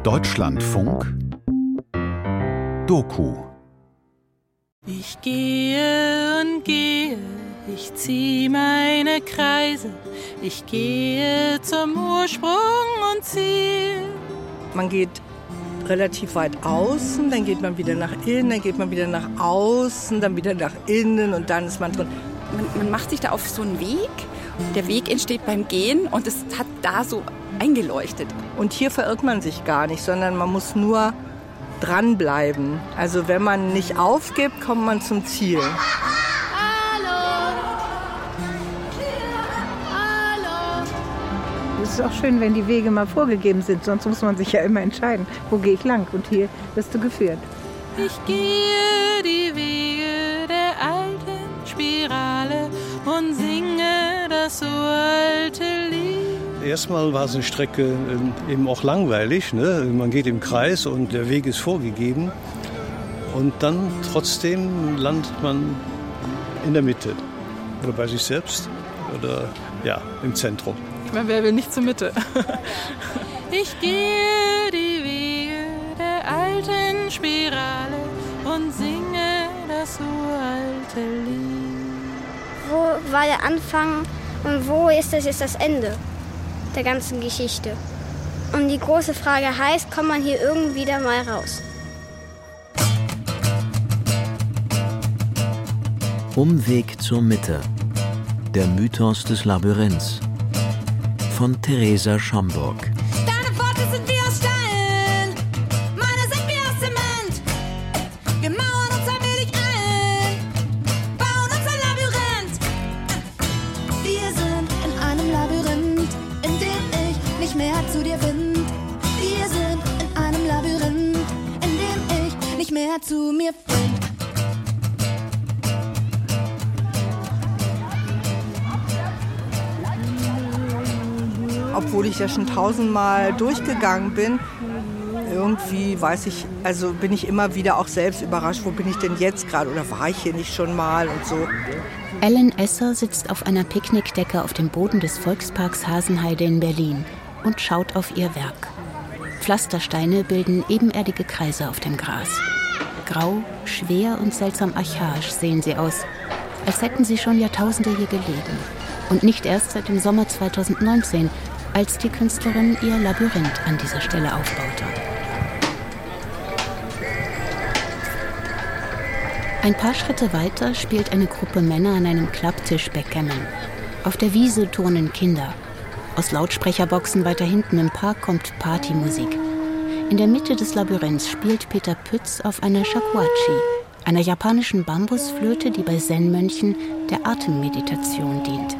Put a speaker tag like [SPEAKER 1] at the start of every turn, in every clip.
[SPEAKER 1] Deutschlandfunk Doku.
[SPEAKER 2] Ich gehe und gehe, ich zieh meine Kreise, ich gehe zum Ursprung und Ziel.
[SPEAKER 3] Man geht relativ weit außen, dann geht man wieder nach innen, dann geht man wieder nach außen, dann wieder nach innen und dann ist man drin.
[SPEAKER 4] Man macht sich da auf so einen Weg. Der Weg entsteht beim Gehen und es hat da so eingeleuchtet.
[SPEAKER 3] Und hier verirrt man sich gar nicht, sondern man muss nur dranbleiben. Also wenn man nicht aufgibt, kommt man zum Ziel.
[SPEAKER 5] Hallo! Hallo!
[SPEAKER 6] Es ist auch schön, wenn die Wege mal vorgegeben sind, sonst muss man sich ja immer entscheiden, wo gehe ich lang. Und hier wirst du geführt.
[SPEAKER 2] Ich gehe die Wege der alten Spirale und singe das uralte Lied.
[SPEAKER 7] Erstmal war so eine Strecke eben auch langweilig, ne? Man geht im Kreis und der Weg ist vorgegeben. Und dann trotzdem landet man in der Mitte. Oder bei sich selbst oder ja, im Zentrum.
[SPEAKER 8] Ich meine, wer will nicht zur Mitte?
[SPEAKER 2] Ich gehe die Wege der alten Spirale und singe das uralte Lied.
[SPEAKER 5] Wo war der Anfang und wo ist das jetzt das Ende der ganzen Geschichte? Und die große Frage heißt, kommt man hier irgendwie da mal raus?
[SPEAKER 9] Umweg zur Mitte. Der Mythos des Labyrinths. Von Theresa Schomburg.
[SPEAKER 10] Deine Worte sind wie aus Stein, meine sind wie aus Zement. Wir mauern uns allmählich ein, bauen uns ein Labyrinth. Wir sind in einem Labyrinth, in dem ich nicht mehr zu dir finde. Wir sind in einem Labyrinth, in dem ich nicht mehr zu mir finde.
[SPEAKER 3] Obwohl ich ja schon 1000-mal durchgegangen bin, irgendwie weiß ich, also bin ich immer wieder auch selbst überrascht, wo bin ich denn jetzt gerade oder war ich hier nicht schon mal und so.
[SPEAKER 11] Ellen Esser sitzt auf einer Picknickdecke auf dem Boden des Volksparks Hasenheide in Berlin und schaut auf ihr Werk. Pflastersteine bilden ebenerdige Kreise auf dem Gras. Grau, schwer und seltsam archaisch sehen sie aus, als hätten sie schon Jahrtausende hier gelegen. Und nicht erst seit dem Sommer 2019, als die Künstlerin ihr Labyrinth an dieser Stelle aufbaute. Ein paar Schritte weiter spielt eine Gruppe Männer an einem Klapptisch Backgammon. Auf der Wiese turnen Kinder. Aus Lautsprecherboxen weiter hinten im Park kommt Partymusik. In der Mitte des Labyrinths spielt Peter Pütz auf einer Shakuhachi, einer japanischen Bambusflöte, die bei Zen-Mönchen der Atemmeditation dient.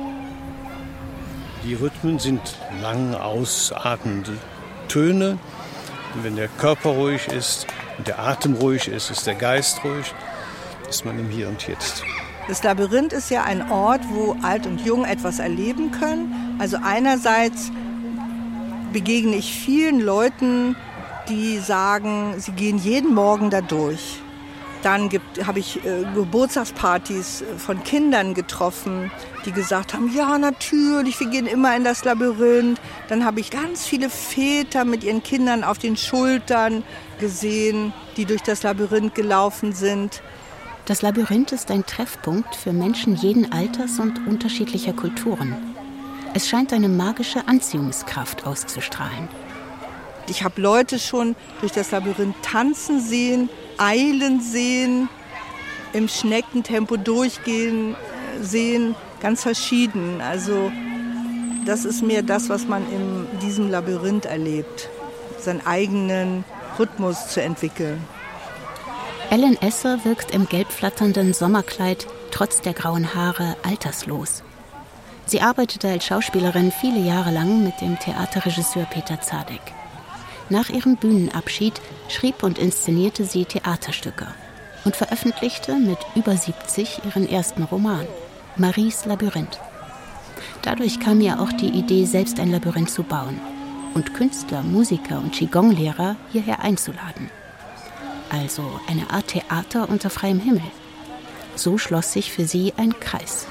[SPEAKER 7] Die Rhythmen sind lang ausatmende Töne. Und wenn der Körper ruhig ist und der Atem ruhig ist, ist der Geist ruhig, ist man im Hier und Jetzt.
[SPEAKER 3] Das Labyrinth ist ja ein Ort, wo Alt und Jung etwas erleben können. Also einerseits begegne ich vielen Leuten, die sagen, sie gehen jeden Morgen da durch. Dann habe ich Geburtstagspartys von Kindern getroffen, die gesagt haben, ja natürlich, wir gehen immer in das Labyrinth. Dann habe ich ganz viele Väter mit ihren Kindern auf den Schultern gesehen, die durch das Labyrinth gelaufen sind.
[SPEAKER 11] Das Labyrinth ist ein Treffpunkt für Menschen jeden Alters und unterschiedlicher Kulturen. Es scheint eine magische Anziehungskraft auszustrahlen.
[SPEAKER 3] Ich habe Leute schon durch das Labyrinth tanzen sehen, eilen sehen, im Schneckentempo durchgehen sehen, ganz verschieden. Also das ist mehr das, was man in diesem Labyrinth erlebt, seinen eigenen Rhythmus zu entwickeln.
[SPEAKER 11] Ellen Esser wirkt im gelb flatternden Sommerkleid trotz der grauen Haare alterslos. Sie arbeitete als Schauspielerin viele Jahre lang mit dem Theaterregisseur Peter Zadek. Nach ihrem Bühnenabschied schrieb und inszenierte sie Theaterstücke und veröffentlichte mit über 70 ihren ersten Roman, Maries Labyrinth. Dadurch kam ihr auch die Idee, selbst ein Labyrinth zu bauen und Künstler, Musiker und Qigong-Lehrer hierher einzuladen. Also eine Art Theater unter freiem Himmel. So schloss sich für sie ein Kreis.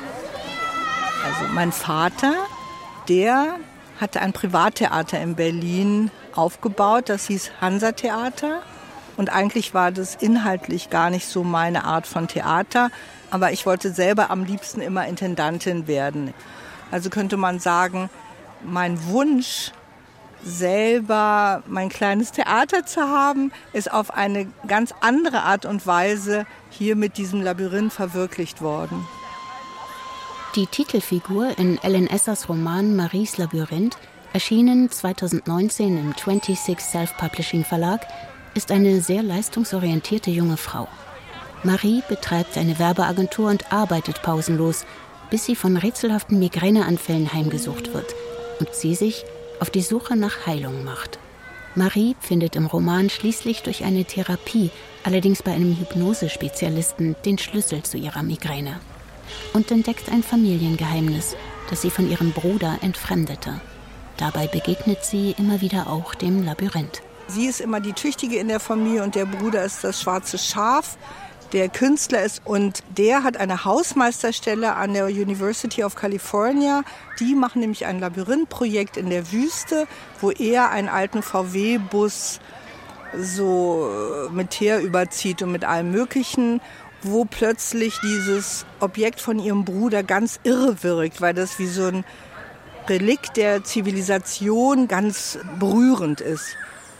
[SPEAKER 3] Also mein Vater, der hatte ein Privattheater in Berlin aufgebaut. Das hieß Hansa-Theater. Und eigentlich war das inhaltlich gar nicht so meine Art von Theater. Aber ich wollte selber am liebsten immer Intendantin werden. Also könnte man sagen, mein Wunsch, selber mein kleines Theater zu haben, ist auf eine ganz andere Art und Weise hier mit diesem Labyrinth verwirklicht worden.
[SPEAKER 11] Die Titelfigur in Ellen Essers Roman Maries Labyrinth, erschienen 2019 im 26 Self-Publishing Verlag, ist eine sehr leistungsorientierte junge Frau. Marie betreibt eine Werbeagentur und arbeitet pausenlos, bis sie von rätselhaften Migräneanfällen heimgesucht wird und sie sich auf die Suche nach Heilung macht. Marie findet im Roman schließlich durch eine Therapie, allerdings bei einem Hypnosespezialisten, den Schlüssel zu ihrer Migräne und entdeckt ein Familiengeheimnis, das sie von ihrem Bruder entfremdete. Dabei begegnet sie immer wieder auch dem Labyrinth.
[SPEAKER 3] Sie ist immer die Tüchtige in der Familie und der Bruder ist das schwarze Schaf, der Künstler ist. Und der hat eine Hausmeisterstelle an der University of California. Die machen nämlich ein Labyrinthprojekt in der Wüste, wo er einen alten VW-Bus so mit Teer überzieht und mit allem Möglichen, wo plötzlich dieses Objekt von ihrem Bruder ganz irre wirkt, weil das wie so ein Relikt der Zivilisation ganz berührend ist.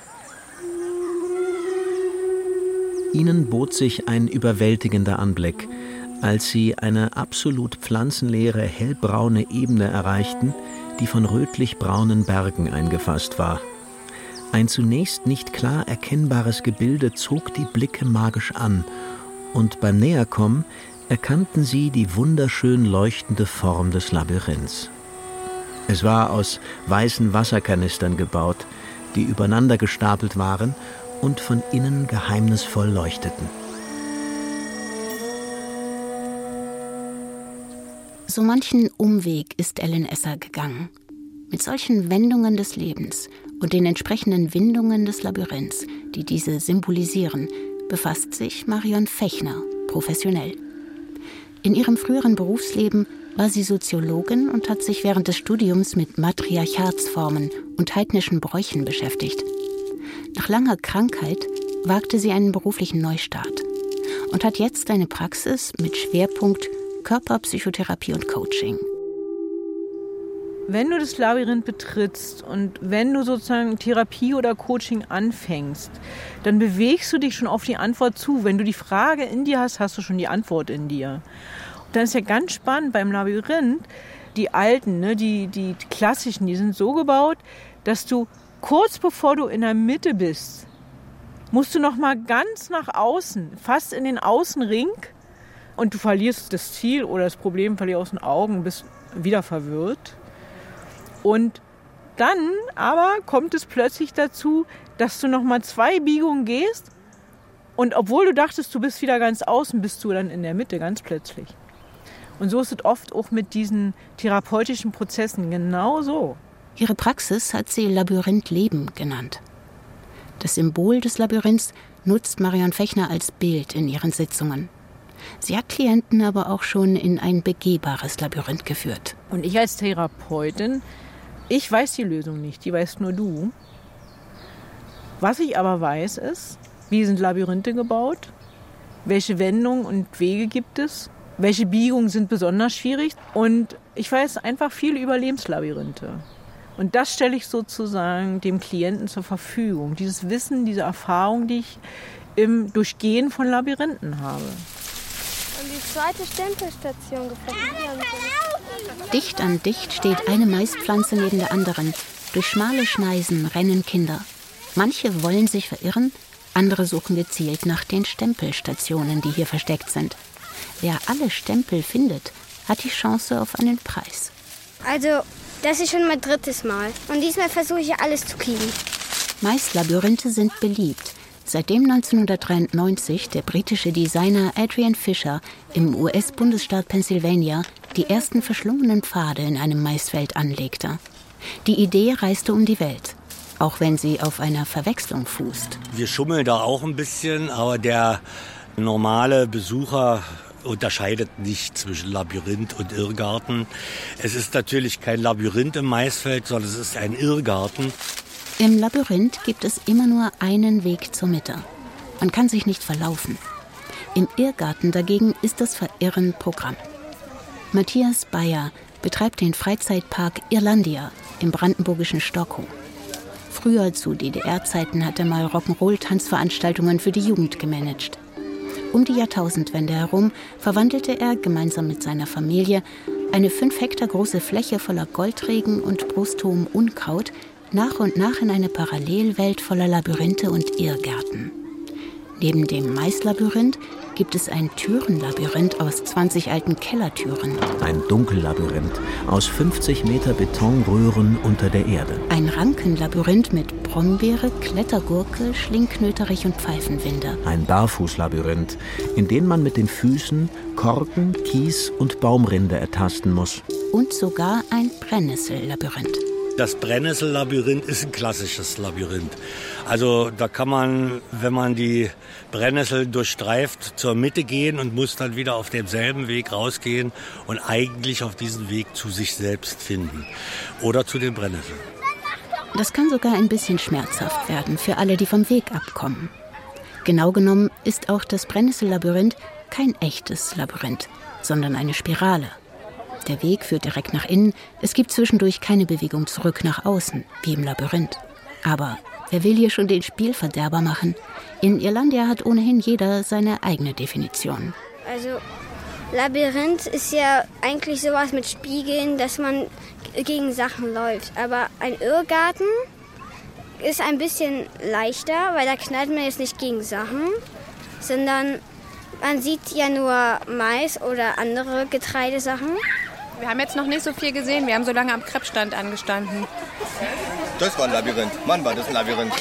[SPEAKER 9] Ihnen bot sich ein überwältigender Anblick, als sie eine absolut pflanzenleere, hellbraune Ebene erreichten, die von rötlich-braunen Bergen eingefasst war. Ein zunächst nicht klar erkennbares Gebilde zog die Blicke magisch an, und beim Näherkommen erkannten sie die wunderschön leuchtende Form des Labyrinths. Es war aus weißen Wasserkanistern gebaut, die übereinander gestapelt waren und von innen geheimnisvoll leuchteten.
[SPEAKER 11] So manchen Umweg ist Ellen Esser gegangen. Mit solchen Wendungen des Lebens und den entsprechenden Windungen des Labyrinths, die diese symbolisieren, befasst sich Marion Fechner professionell. In ihrem früheren Berufsleben war sie Soziologin und hat sich während des Studiums mit Matriarchatsformen und heidnischen Bräuchen beschäftigt. Nach langer Krankheit wagte sie einen beruflichen Neustart und hat jetzt eine Praxis mit Schwerpunkt Körperpsychotherapie und Coaching.
[SPEAKER 6] Wenn du das Labyrinth betrittst und wenn du sozusagen Therapie oder Coaching anfängst, dann bewegst du dich schon auf die Antwort zu. Wenn du die Frage in dir hast, hast du schon die Antwort in dir. Und dann ist ja ganz spannend beim Labyrinth, die alten, die klassischen, die sind so gebaut, dass du kurz bevor du in der Mitte bist, musst du noch mal ganz nach außen, fast in den Außenring, und du verlierst das Ziel oder das Problem verlierst aus den Augen, bist wieder verwirrt. Und dann aber kommt es plötzlich dazu, dass du noch mal 2 Biegungen gehst und obwohl du dachtest, du bist wieder ganz außen, bist du dann in der Mitte ganz plötzlich. Und so ist es oft auch mit diesen therapeutischen Prozessen genau so.
[SPEAKER 11] Ihre Praxis hat sie Labyrinth-Leben genannt. Das Symbol des Labyrinths nutzt Marion Fechner als Bild in ihren Sitzungen. Sie hat Klienten aber auch schon in ein begehbares Labyrinth geführt.
[SPEAKER 6] Und ich als Therapeutin, ich weiß die Lösung nicht, die weißt nur du. Was ich aber weiß ist, wie sind Labyrinthe gebaut, welche Wendungen und Wege gibt es, welche Biegungen sind besonders schwierig und ich weiß einfach viel über Lebenslabyrinthe. Und das stelle ich sozusagen dem Klienten zur Verfügung. Dieses Wissen, diese Erfahrung, die ich im Durchgehen von Labyrinthen habe.
[SPEAKER 5] Und die zweite Stempelstation gefunden.
[SPEAKER 11] Dicht an dicht steht eine Maispflanze neben der anderen. Durch schmale Schneisen rennen Kinder. Manche wollen sich verirren, andere suchen gezielt nach den Stempelstationen, die hier versteckt sind. Wer alle Stempel findet, hat die Chance auf einen Preis.
[SPEAKER 5] Also, das ist schon mein 3. Mal. Und diesmal versuche ich alles zu kriegen.
[SPEAKER 11] Maislabyrinthe sind beliebt. Seitdem 1993 der britische Designer Adrian Fisher im US-Bundesstaat Pennsylvania die ersten verschlungenen Pfade in einem Maisfeld anlegte. Die Idee reiste um die Welt, auch wenn sie auf einer Verwechslung fußt.
[SPEAKER 1] Wir schummeln da auch ein bisschen, aber der normale Besucher unterscheidet nicht zwischen Labyrinth und Irrgarten. Es ist natürlich kein Labyrinth im Maisfeld, sondern es ist ein Irrgarten.
[SPEAKER 11] Im Labyrinth gibt es immer nur einen Weg zur Mitte. Man kann sich nicht verlaufen. Im Irrgarten dagegen ist das Verirren Programm. Matthias Bayer betreibt den Freizeitpark Irlandia im brandenburgischen Stockholm. Früher zu DDR-Zeiten hat er mal Rock'n'Roll-Tanzveranstaltungen für die Jugend gemanagt. Um die Jahrtausendwende herum verwandelte er gemeinsam mit seiner Familie eine 5 Hektar große Fläche voller Goldregen und brusthohem Unkraut nach und nach in eine Parallelwelt voller Labyrinthe und Irrgärten. Neben dem Maislabyrinth gibt es ein Türenlabyrinth aus 20 alten Kellertüren.
[SPEAKER 9] Ein Dunkellabyrinth aus 50 Meter Betonröhren unter der Erde.
[SPEAKER 11] Ein Rankenlabyrinth mit Brombeere, Klettergurke, Schlingknöterich und Pfeifenwinde.
[SPEAKER 9] Ein Barfußlabyrinth, in dem man mit den Füßen Korken, Kies und Baumrinde ertasten muss.
[SPEAKER 11] Und sogar ein Brennnessellabyrinth.
[SPEAKER 1] Das Brennnessellabyrinth ist ein klassisches Labyrinth. Also da kann man, wenn man die Brennnessel durchstreift, zur Mitte gehen und muss dann wieder auf demselben Weg rausgehen und eigentlich auf diesen Weg zu sich selbst finden oder zu den Brennnesseln.
[SPEAKER 11] Das kann sogar ein bisschen schmerzhaft werden für alle, die vom Weg abkommen. Genau genommen ist auch das Brennnessellabyrinth kein echtes Labyrinth, sondern eine Spirale. Der Weg führt direkt nach innen, es gibt zwischendurch keine Bewegung zurück nach außen, wie im Labyrinth. Aber wer will hier schon den Spielverderber machen? In Irlandia hat ohnehin jeder seine eigene Definition.
[SPEAKER 5] Also Labyrinth ist ja eigentlich sowas mit Spiegeln, dass man gegen Sachen läuft. Aber ein Irrgarten ist ein bisschen leichter, weil da knallt man jetzt nicht gegen Sachen, sondern man sieht ja nur Mais oder andere Getreidesachen.
[SPEAKER 2] Wir haben jetzt noch nicht so viel gesehen. Wir haben so lange am Krebsstand angestanden.
[SPEAKER 8] Das war ein Labyrinth. Mann, war das ein Labyrinth.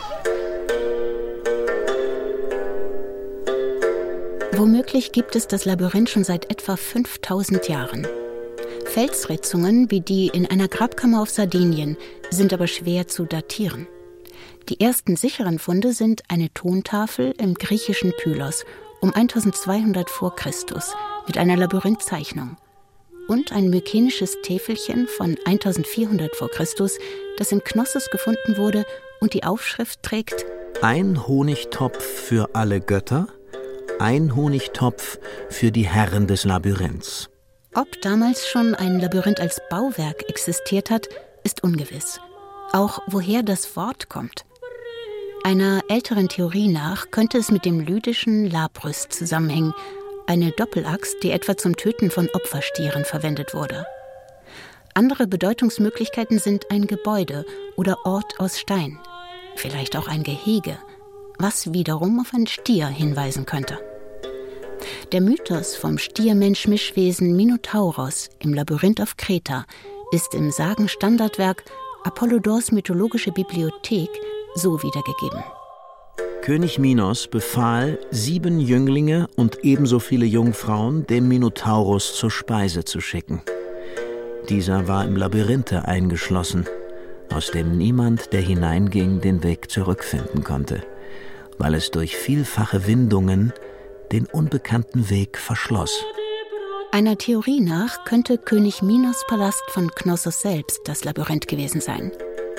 [SPEAKER 11] Womöglich gibt es das Labyrinth schon seit etwa 5000 Jahren. Felsritzungen wie die in einer Grabkammer auf Sardinien sind aber schwer zu datieren. Die ersten sicheren Funde sind eine Tontafel im griechischen Pylos um 1200 vor Christus mit einer Labyrinthzeichnung und ein mykenisches Täfelchen von 1400 vor Christus, das in Knossos gefunden wurde und die Aufschrift trägt:
[SPEAKER 9] Ein Honigtopf für alle Götter, ein Honigtopf für die Herren des Labyrinths.
[SPEAKER 11] Ob damals schon ein Labyrinth als Bauwerk existiert hat, ist ungewiss. Auch woher das Wort kommt. Einer älteren Theorie nach könnte es mit dem lydischen Labrys zusammenhängen, eine Doppelaxt, die etwa zum Töten von Opferstieren verwendet wurde. Andere Bedeutungsmöglichkeiten sind ein Gebäude oder Ort aus Stein, vielleicht auch ein Gehege, was wiederum auf einen Stier hinweisen könnte. Der Mythos vom Stier-Mensch-Mischwesen Minotauros im Labyrinth auf Kreta ist im Sagenstandardwerk Apollodors mythologische Bibliothek so wiedergegeben.
[SPEAKER 9] König Minos befahl, 7 Jünglinge und ebenso viele Jungfrauen dem Minotaurus zur Speise zu schicken. Dieser war im Labyrinthe eingeschlossen, aus dem niemand, der hineinging, den Weg zurückfinden konnte, weil es durch vielfache Windungen den unbekannten Weg verschloss.
[SPEAKER 11] Einer Theorie nach könnte König Minos' Palast von Knossos selbst das Labyrinth gewesen sein.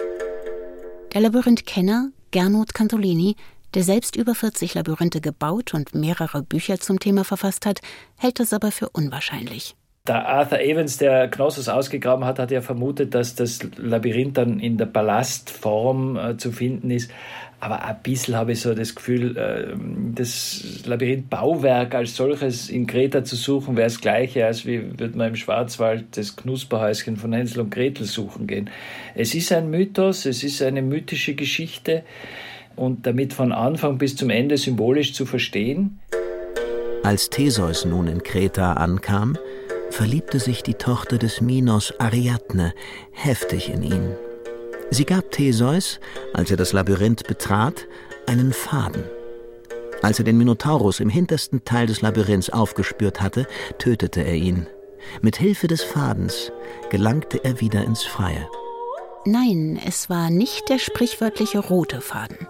[SPEAKER 11] Der Labyrinth-Kenner Gernot Cantolini, der selbst über 40 Labyrinthe gebaut und mehrere Bücher zum Thema verfasst hat, hält das aber für unwahrscheinlich.
[SPEAKER 12] Der Arthur Evans, der Knossos ausgegraben hat, hat ja vermutet, dass das Labyrinth dann in der Palastform zu finden ist. Aber ein bisschen habe ich so das Gefühl, das Labyrinth-Bauwerk als solches in Kreta zu suchen, wäre das Gleiche, als wie würde man im Schwarzwald das Knusperhäuschen von Hänsel und Gretel suchen gehen. Es ist ein Mythos, es ist eine mythische Geschichte und damit von Anfang bis zum Ende symbolisch zu verstehen.
[SPEAKER 9] Als Theseus nun in Kreta ankam, verliebte sich die Tochter des Minos, Ariadne, heftig in ihn. Sie gab Theseus, als er das Labyrinth betrat, einen Faden. Als er den Minotaurus im hintersten Teil des Labyrinths aufgespürt hatte, tötete er ihn. Mit Hilfe des Fadens gelangte er wieder ins Freie.
[SPEAKER 11] Nein, es war nicht der sprichwörtliche rote Faden.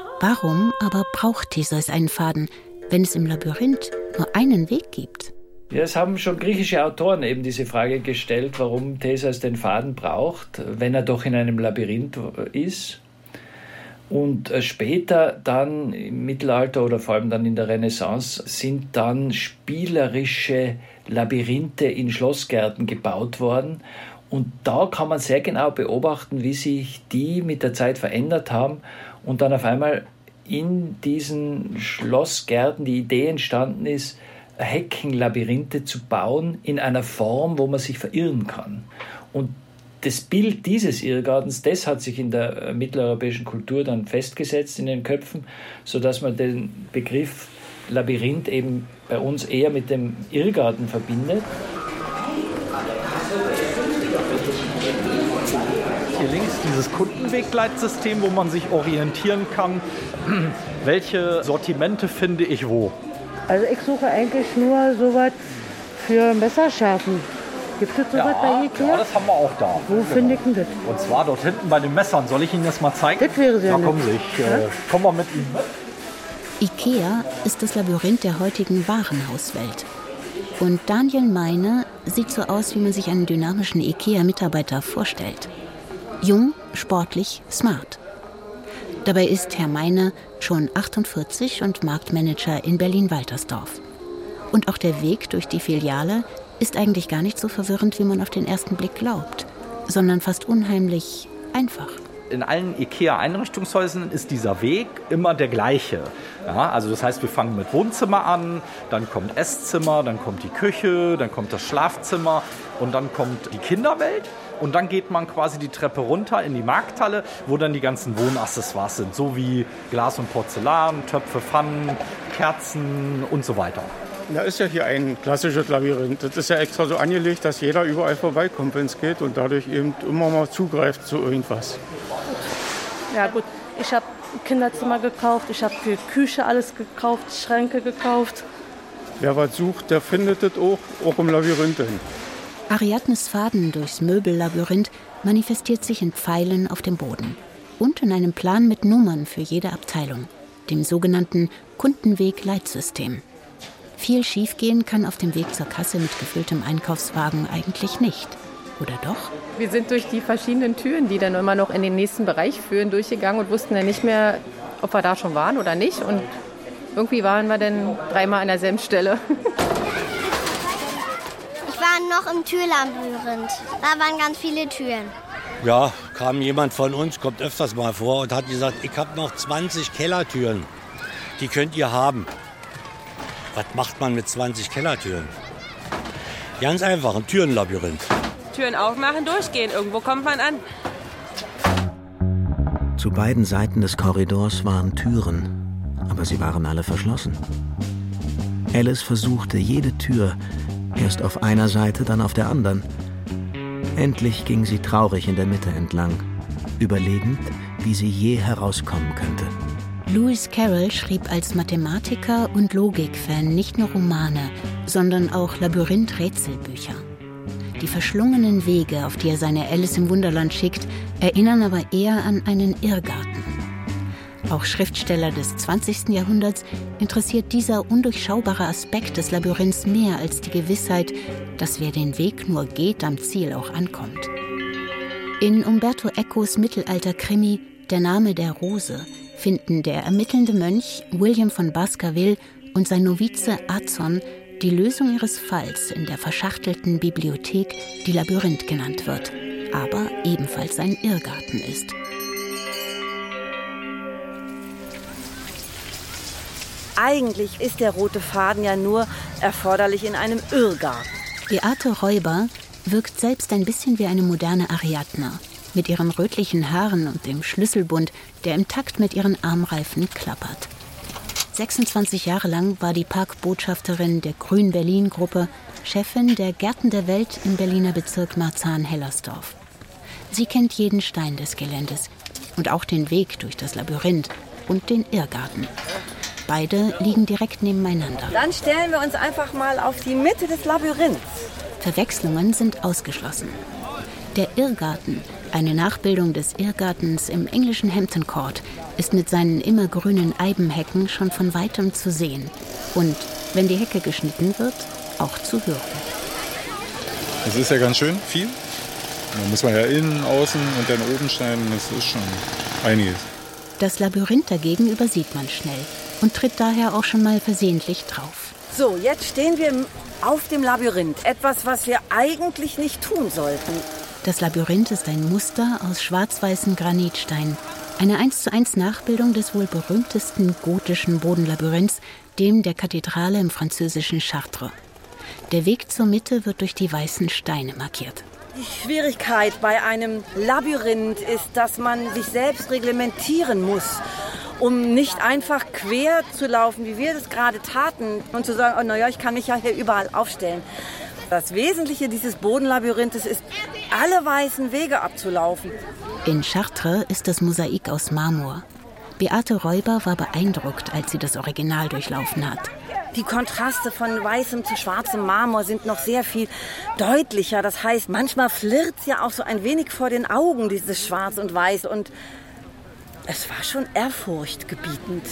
[SPEAKER 11] Warum aber braucht Theseus einen Faden, wenn es im Labyrinth nur einen Weg gibt?
[SPEAKER 12] Ja, es haben schon griechische Autoren eben diese Frage gestellt, warum Theseus den Faden braucht, wenn er doch in einem Labyrinth ist. Und später dann im Mittelalter oder vor allem dann in der Renaissance sind dann spielerische Labyrinthe in Schlossgärten gebaut worden. Und da kann man sehr genau beobachten, wie sich die mit der Zeit verändert haben und dann auf einmal in diesen Schlossgärten die Idee entstanden ist, Heckenlabyrinthe zu bauen in einer Form, wo man sich verirren kann. Und das Bild dieses Irrgartens, das hat sich in der mitteleuropäischen Kultur dann festgesetzt in den Köpfen, sodass man den Begriff Labyrinth eben bei uns eher mit dem Irrgarten verbindet.
[SPEAKER 13] Hier links dieses Kundenwegleitsystem, wo man sich orientieren kann, welche Sortimente finde ich wo.
[SPEAKER 14] Also ich suche eigentlich nur sowas für Messerschärfen. Gibt es sowas bei Ikea?
[SPEAKER 13] Ja, das haben wir auch da.
[SPEAKER 14] Wo finde ich denn das?
[SPEAKER 13] Und zwar dort hinten bei den Messern. Soll ich Ihnen das mal zeigen?
[SPEAKER 14] Das wäre sehr nett.
[SPEAKER 13] Kommen Sie, kommen wir mit Ihnen mit.
[SPEAKER 11] Ikea ist das Labyrinth der heutigen Warenhauswelt. Und Daniel Meine sieht so aus, wie man sich einen dynamischen Ikea-Mitarbeiter vorstellt. Jung, sportlich, smart. Dabei ist Herr Meine schon 48 und Marktmanager in Berlin-Waltersdorf. Und auch der Weg durch die Filiale ist eigentlich gar nicht so verwirrend, wie man auf den ersten Blick glaubt, sondern fast unheimlich einfach.
[SPEAKER 13] In allen IKEA-Einrichtungshäusern ist dieser Weg immer der gleiche. Ja, also das heißt, wir fangen mit Wohnzimmer an, dann kommt Esszimmer, dann kommt die Küche, dann kommt das Schlafzimmer und dann kommt die Kinderwelt. Und dann geht man quasi die Treppe runter in die Markthalle, wo dann die ganzen Wohnaccessoires sind, so wie Glas und Porzellan, Töpfe, Pfannen, Kerzen und so weiter.
[SPEAKER 15] Da ist ja hier ein klassisches Labyrinth. Das ist ja extra so angelegt, dass jeder überall vorbeikommt, wenn es geht und dadurch eben immer mal zugreift zu irgendwas.
[SPEAKER 16] Ja gut, ich habe ein Kinderzimmer gekauft, ich habe für Küche alles gekauft, Schränke gekauft.
[SPEAKER 15] Wer was sucht, der findet es auch im Labyrinth hin.
[SPEAKER 11] Ariadnes Faden durchs Möbellabyrinth manifestiert sich in Pfeilen auf dem Boden und in einem Plan mit Nummern für jede Abteilung, dem sogenannten Kundenweg-Leitsystem. Viel schiefgehen kann auf dem Weg zur Kasse mit gefülltem Einkaufswagen eigentlich nicht. Oder doch?
[SPEAKER 2] Wir sind durch die verschiedenen Türen, die dann immer noch in den nächsten Bereich führen, durchgegangen und wussten dann nicht mehr, ob wir da schon waren oder nicht. Und irgendwie waren wir dann 3-mal an derselben Stelle.
[SPEAKER 5] Ich war noch im Türlabyrinth. Da waren ganz viele Türen.
[SPEAKER 1] Ja, kam jemand von uns, kommt öfters mal vor und hat gesagt, ich habe noch 20 Kellertüren. Die könnt ihr haben. Was macht man mit 20 Kellertüren? Ganz einfach, ein Türenlabyrinth.
[SPEAKER 17] Türen aufmachen, durchgehen. Irgendwo kommt man an.
[SPEAKER 9] Zu beiden Seiten des Korridors waren Türen, aber sie waren alle verschlossen. Alice versuchte jede Tür, erst auf einer Seite, dann auf der anderen. Endlich ging sie traurig in der Mitte entlang, überlegend, wie sie je herauskommen könnte.
[SPEAKER 11] Lewis Carroll schrieb als Mathematiker und Logikfan nicht nur Romane, sondern auch Labyrinth-Rätselbücher. Die verschlungenen Wege, auf die er seine Alice im Wunderland schickt, erinnern aber eher an einen Irrgarten. Auch Schriftsteller des 20. Jahrhunderts interessiert dieser undurchschaubare Aspekt des Labyrinths mehr als die Gewissheit, dass wer den Weg nur geht, am Ziel auch ankommt. In Umberto Ecos Mittelalter-Krimi Der Name der Rose finden der ermittelnde Mönch William von Baskerville und sein Novize Azon die Lösung ihres Falls in der verschachtelten Bibliothek, die Labyrinth genannt wird, aber ebenfalls ein Irrgarten ist.
[SPEAKER 18] Eigentlich ist der rote Faden ja nur erforderlich in einem Irrgarten.
[SPEAKER 11] Beate Räuber wirkt selbst ein bisschen wie eine moderne Ariadne, mit ihren rötlichen Haaren und dem Schlüsselbund, der im Takt mit ihren Armreifen klappert. 26 Jahre lang war die Parkbotschafterin der Grün-Berlin-Gruppe, Chefin der Gärten der Welt im Berliner Bezirk Marzahn-Hellersdorf. Sie kennt jeden Stein des Geländes und auch den Weg durch das Labyrinth und den Irrgarten. Beide liegen direkt nebeneinander.
[SPEAKER 18] Dann stellen wir uns einfach mal auf die Mitte des Labyrinths.
[SPEAKER 11] Verwechslungen sind ausgeschlossen. Der Irrgarten, eine Nachbildung des Irrgartens im englischen Hampton Court, ist mit seinen immergrünen Eibenhecken schon von weitem zu sehen. Und wenn die Hecke geschnitten wird, auch zu hören.
[SPEAKER 19] Es ist ja ganz schön viel. Da muss man ja innen, außen und dann oben schneiden. Das ist schon einiges.
[SPEAKER 11] Das Labyrinth dagegen übersieht man schnell und tritt daher auch schon mal versehentlich drauf.
[SPEAKER 18] So, jetzt stehen wir auf dem Labyrinth. Etwas, was wir eigentlich nicht tun sollten.
[SPEAKER 11] Das Labyrinth ist ein Muster aus schwarz-weißen Granitstein. Eine 1:1 Nachbildung des wohl berühmtesten gotischen Bodenlabyrinths, dem der Kathedrale im französischen Chartres. Der Weg zur Mitte wird durch die weißen Steine markiert.
[SPEAKER 18] Die Schwierigkeit bei einem Labyrinth ist, dass man sich selbst reglementieren muss, um nicht einfach quer zu laufen, wie wir das gerade taten, und zu sagen, oh, naja, ich kann mich ja hier überall aufstellen. Das Wesentliche dieses Bodenlabyrinthes ist, alle weißen Wege abzulaufen.
[SPEAKER 11] In Chartres ist das Mosaik aus Marmor. Beate Räuber war beeindruckt, als sie das Original durchlaufen hat.
[SPEAKER 18] Die Kontraste von weißem zu schwarzem Marmor sind noch sehr viel deutlicher. Das heißt, manchmal flirrt es ja auch so ein wenig vor den Augen, dieses Schwarz und Weiß. Und es war schon ehrfurchtgebietend.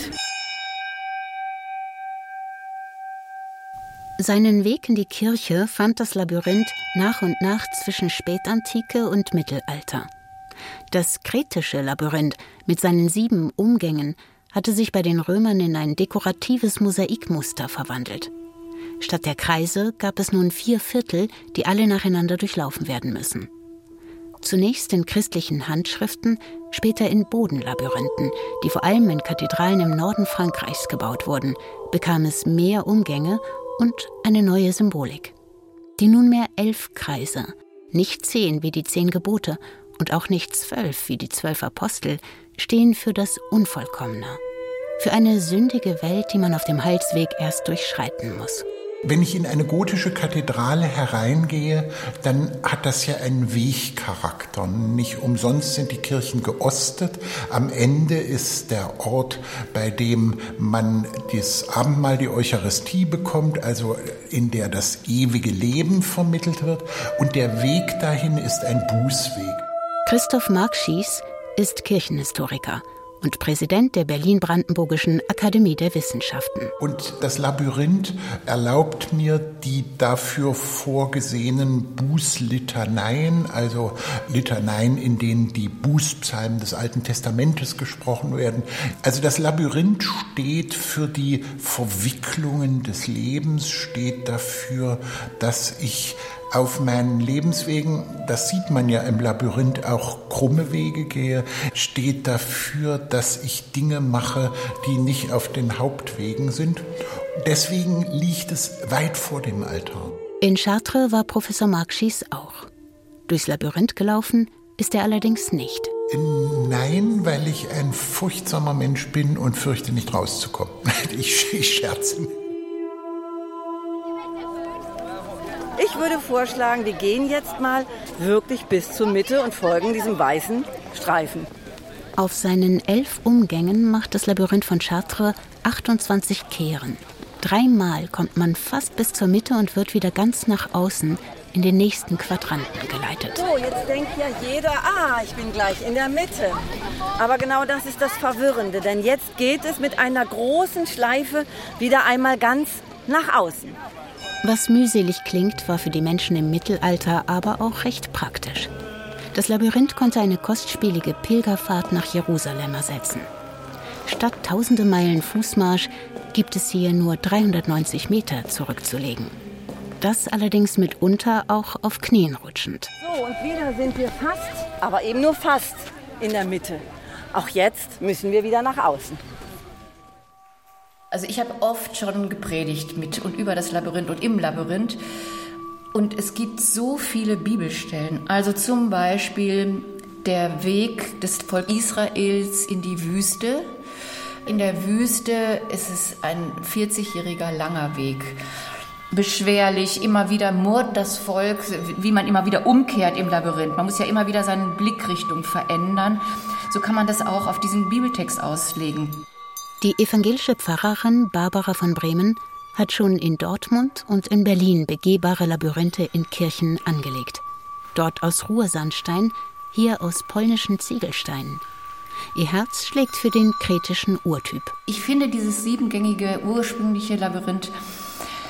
[SPEAKER 11] Seinen Weg in die Kirche fand das Labyrinth nach und nach zwischen Spätantike und Mittelalter. Das kretische Labyrinth mit seinen 7 Umgängen hatte sich bei den Römern in ein dekoratives Mosaikmuster verwandelt. Statt der Kreise gab es nun 4 Viertel, die alle nacheinander durchlaufen werden müssen. Zunächst in christlichen Handschriften, später in Bodenlabyrinthen, die vor allem in Kathedralen im Norden Frankreichs gebaut wurden, bekam es mehr Umgänge und eine neue Symbolik. Die nunmehr 11 Kreise, nicht 10 wie die 10 Gebote und auch nicht 12 wie die 12 Apostel, stehen für das Unvollkommene, für eine sündige Welt, die man auf dem Heilsweg erst durchschreiten muss.
[SPEAKER 20] Wenn ich in eine gotische Kathedrale hereingehe, dann hat das ja einen Wegcharakter. Nicht umsonst sind die Kirchen geostet. Am Ende ist der Ort, bei dem man das Abendmahl, die Eucharistie bekommt, also in der das ewige Leben vermittelt wird. Und der Weg dahin ist ein Bußweg.
[SPEAKER 11] Christoph Markschies ist Kirchenhistoriker und Präsident der Berlin-Brandenburgischen Akademie der Wissenschaften.
[SPEAKER 20] Und das Labyrinth erlaubt mir die dafür vorgesehenen Bußlitaneien, also Litaneien, in denen die Bußpsalmen des Alten Testamentes gesprochen werden. Also das Labyrinth steht für die Verwicklungen des Lebens, steht dafür, dass ich auf meinen Lebenswegen, das sieht man ja im Labyrinth, auch krumme Wege gehe, steht dafür, dass ich Dinge mache, die nicht auf den Hauptwegen sind. Deswegen liegt es weit vor dem Altar.
[SPEAKER 11] In Chartres war Professor Markschies auch. Durchs Labyrinth gelaufen ist er allerdings nicht.
[SPEAKER 20] Nein, weil ich ein furchtsamer Mensch bin und fürchte, nicht rauszukommen. Ich scherze.
[SPEAKER 18] Ich würde vorschlagen, wir gehen jetzt mal wirklich bis zur Mitte und folgen diesem weißen Streifen.
[SPEAKER 11] Auf seinen 11 Umgängen macht das Labyrinth von Chartres 28 Kehren. 3-mal kommt man fast bis zur Mitte und wird wieder ganz nach außen in den nächsten Quadranten geleitet.
[SPEAKER 18] So, jetzt denkt ja jeder, ich bin gleich in der Mitte. Aber genau das ist das Verwirrende, denn jetzt geht es mit einer großen Schleife wieder einmal ganz nach außen.
[SPEAKER 11] Was mühselig klingt, war für die Menschen im Mittelalter aber auch recht praktisch. Das Labyrinth konnte eine kostspielige Pilgerfahrt nach Jerusalem ersetzen. Statt tausende Meilen Fußmarsch gibt es hier nur 390 Meter zurückzulegen. Das allerdings mitunter auch auf Knien rutschend.
[SPEAKER 18] So, und wieder sind wir fast, aber eben nur fast in der Mitte. Auch jetzt müssen wir wieder nach außen.
[SPEAKER 21] Also ich habe oft schon gepredigt mit und über das Labyrinth und im Labyrinth. Und es gibt so viele Bibelstellen. Also zum Beispiel der Weg des Volkes Israels in die Wüste. In der Wüste ist es ein 40-jähriger langer Weg. Beschwerlich, immer wieder murrt das Volk, wie man immer wieder umkehrt im Labyrinth. Man muss ja immer wieder seine Blickrichtung verändern. So kann man das auch auf diesen Bibeltext auslegen.
[SPEAKER 11] Die evangelische Pfarrerin Barbara von Bremen hat schon in Dortmund und in Berlin begehbare Labyrinthe in Kirchen angelegt. Dort aus Ruhrsandstein, hier aus polnischen Ziegelsteinen. Ihr Herz schlägt für den kretischen Urtyp.
[SPEAKER 21] Ich finde dieses 7-gängige ursprüngliche Labyrinth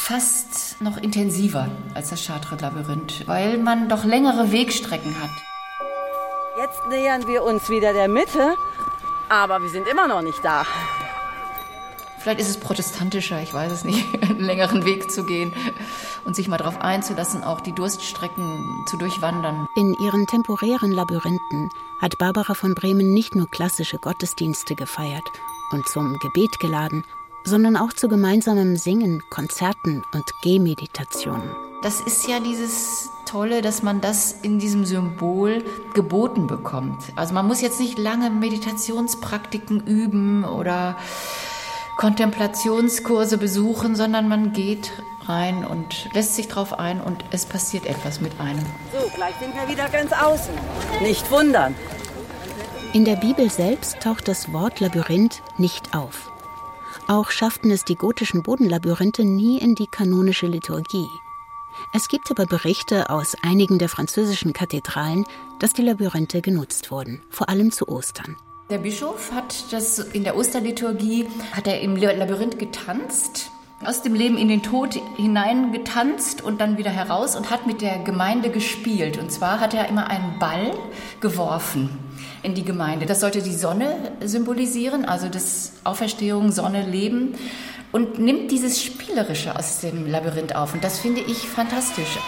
[SPEAKER 21] fast noch intensiver als das Chartres-Labyrinth, weil man doch längere Wegstrecken hat.
[SPEAKER 18] Jetzt nähern wir uns wieder der Mitte, aber wir sind immer noch nicht da.
[SPEAKER 21] Vielleicht ist es protestantischer, ich weiß es nicht, einen längeren Weg zu gehen und sich mal darauf einzulassen, auch die Durststrecken zu durchwandern.
[SPEAKER 11] In ihren temporären Labyrinthen hat Barbara von Bremen nicht nur klassische Gottesdienste gefeiert und zum Gebet geladen, sondern auch zu gemeinsamem Singen, Konzerten und Gehmeditationen.
[SPEAKER 21] Das ist ja dieses Tolle, dass man das in diesem Symbol geboten bekommt. Also man muss jetzt nicht lange Meditationspraktiken üben oder Kontemplationskurse besuchen, sondern man geht rein und lässt sich drauf ein und es passiert etwas mit einem.
[SPEAKER 18] So, gleich sind wir wieder ganz außen. Nicht wundern.
[SPEAKER 11] In der Bibel selbst taucht das Wort Labyrinth nicht auf. Auch schafften es die gotischen Bodenlabyrinthe nie in die kanonische Liturgie. Es gibt aber Berichte aus einigen der französischen Kathedralen, dass die Labyrinthe genutzt wurden, vor allem zu Ostern.
[SPEAKER 21] Der Bischof hat das in der Osterliturgie, hat er im Labyrinth getanzt, aus dem Leben in den Tod hinein getanzt und dann wieder heraus und hat mit der Gemeinde gespielt. Und zwar hat er immer einen Ball geworfen in die Gemeinde. Das sollte die Sonne symbolisieren, also das Auferstehung, Sonne, Leben. Und nimmt dieses Spielerische aus dem Labyrinth auf. Und das finde ich fantastisch.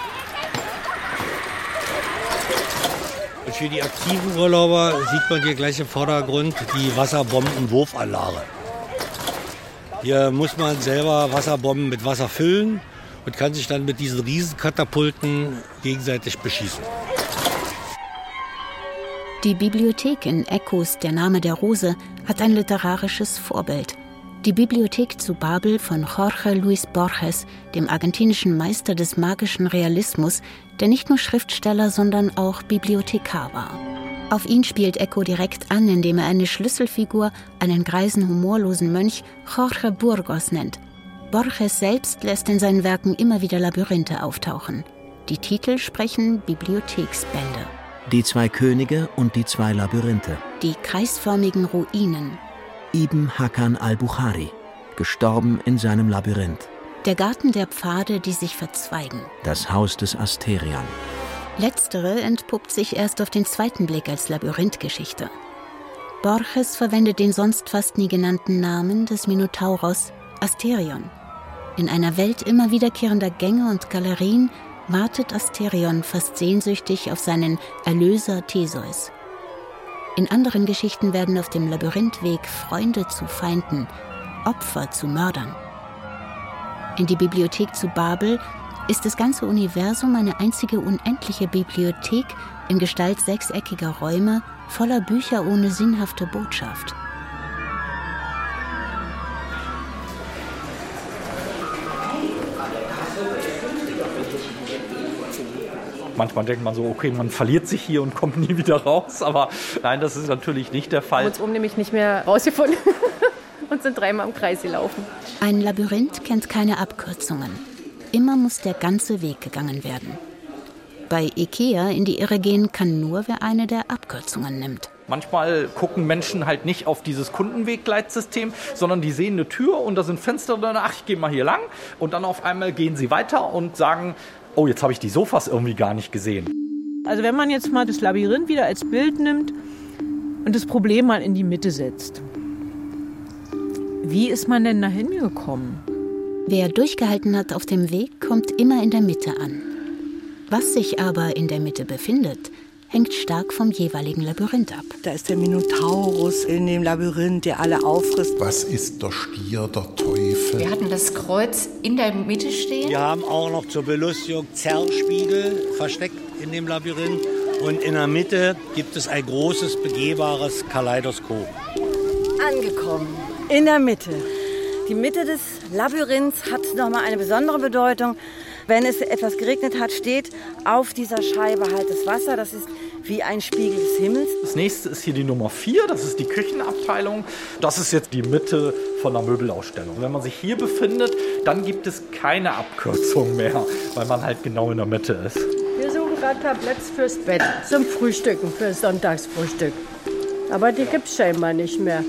[SPEAKER 1] Und für die aktiven Urlauber sieht man hier gleich im Vordergrund die Wasserbombenwurfanlage. Hier muss man selber Wasserbomben mit Wasser füllen und kann sich dann mit diesen Riesenkatapulten gegenseitig beschießen.
[SPEAKER 11] Die Bibliothek in Echos, der Name der Rose, hat ein literarisches Vorbild. Die Bibliothek zu Babel von Jorge Luis Borges, dem argentinischen Meister des magischen Realismus, der nicht nur Schriftsteller, sondern auch Bibliothekar war. Auf ihn spielt Eco direkt an, indem er eine Schlüsselfigur, einen greisen, humorlosen Mönch, Jorge Burgos nennt. Borges selbst lässt in seinen Werken immer wieder Labyrinthe auftauchen. Die Titel sprechen Bibliotheksbände.
[SPEAKER 9] Die 2 Könige und die 2 Labyrinthe.
[SPEAKER 11] Die kreisförmigen Ruinen.
[SPEAKER 9] Ibn Hakan al-Bukhari, gestorben in seinem Labyrinth.
[SPEAKER 11] Der Garten der Pfade, die sich verzweigen.
[SPEAKER 9] Das Haus des Asterion.
[SPEAKER 11] Letztere entpuppt sich erst auf den zweiten Blick als Labyrinthgeschichte. Borges verwendet den sonst fast nie genannten Namen des Minotauros, Asterion. In einer Welt immer wiederkehrender Gänge und Galerien wartet Asterion fast sehnsüchtig auf seinen Erlöser Theseus. In anderen Geschichten werden auf dem Labyrinthweg Freunde zu Feinden, Opfer zu Mördern. In die Bibliothek zu Babel ist das ganze Universum eine einzige unendliche Bibliothek in Gestalt 6-eckiger Räume voller Bücher ohne sinnhafte Botschaft.
[SPEAKER 13] Manchmal denkt man so, okay, man verliert sich hier und kommt nie wieder raus. Aber nein, das ist natürlich nicht der Fall.
[SPEAKER 2] Wir haben uns nämlich nicht mehr rausgefunden und sind 3-mal im Kreis gelaufen.
[SPEAKER 11] Ein Labyrinth kennt keine Abkürzungen. Immer muss der ganze Weg gegangen werden. Bei Ikea in die Irre gehen kann nur, wer eine der Abkürzungen nimmt.
[SPEAKER 13] Manchmal gucken Menschen halt nicht auf dieses Kundenweggleitsystem, sondern die sehen eine Tür und da sind Fenster drin. Ach, ich gehe mal hier lang. Und dann auf einmal gehen sie weiter und sagen, oh, jetzt habe ich die Sofas irgendwie gar nicht gesehen.
[SPEAKER 6] Also wenn man jetzt mal das Labyrinth wieder als Bild nimmt und das Problem mal in die Mitte setzt. Wie ist man denn da hingekommen?
[SPEAKER 11] Wer durchgehalten hat auf dem Weg, kommt immer in der Mitte an. Was sich aber in der Mitte befindet, hängt stark vom jeweiligen Labyrinth ab.
[SPEAKER 3] Da ist der Minotaurus in dem Labyrinth, der alle auffrisst.
[SPEAKER 20] Was ist der Stier, der Teufel?
[SPEAKER 21] Wir hatten das Kreuz in der Mitte stehen.
[SPEAKER 1] Wir haben auch noch zur Belustigung Zerrspiegel versteckt in dem Labyrinth. Und in der Mitte gibt es ein großes, begehbares Kaleidoskop.
[SPEAKER 18] Angekommen, in der Mitte. Die Mitte des Labyrinths hat nochmal eine besondere Bedeutung. Wenn es etwas geregnet hat, steht auf dieser Scheibe halt das Wasser. Das ist wie ein Spiegel des Himmels.
[SPEAKER 13] Das nächste ist hier die Nummer 4, das ist die Küchenabteilung. Das ist jetzt die Mitte von der Möbelausstellung. Wenn man sich hier befindet, dann gibt es keine Abkürzung mehr, weil man halt genau in der Mitte ist.
[SPEAKER 14] Wir suchen gerade Tabletts fürs Bett, zum Frühstücken, fürs Sonntagsfrühstück. Aber die gibt's scheinbar nicht mehr.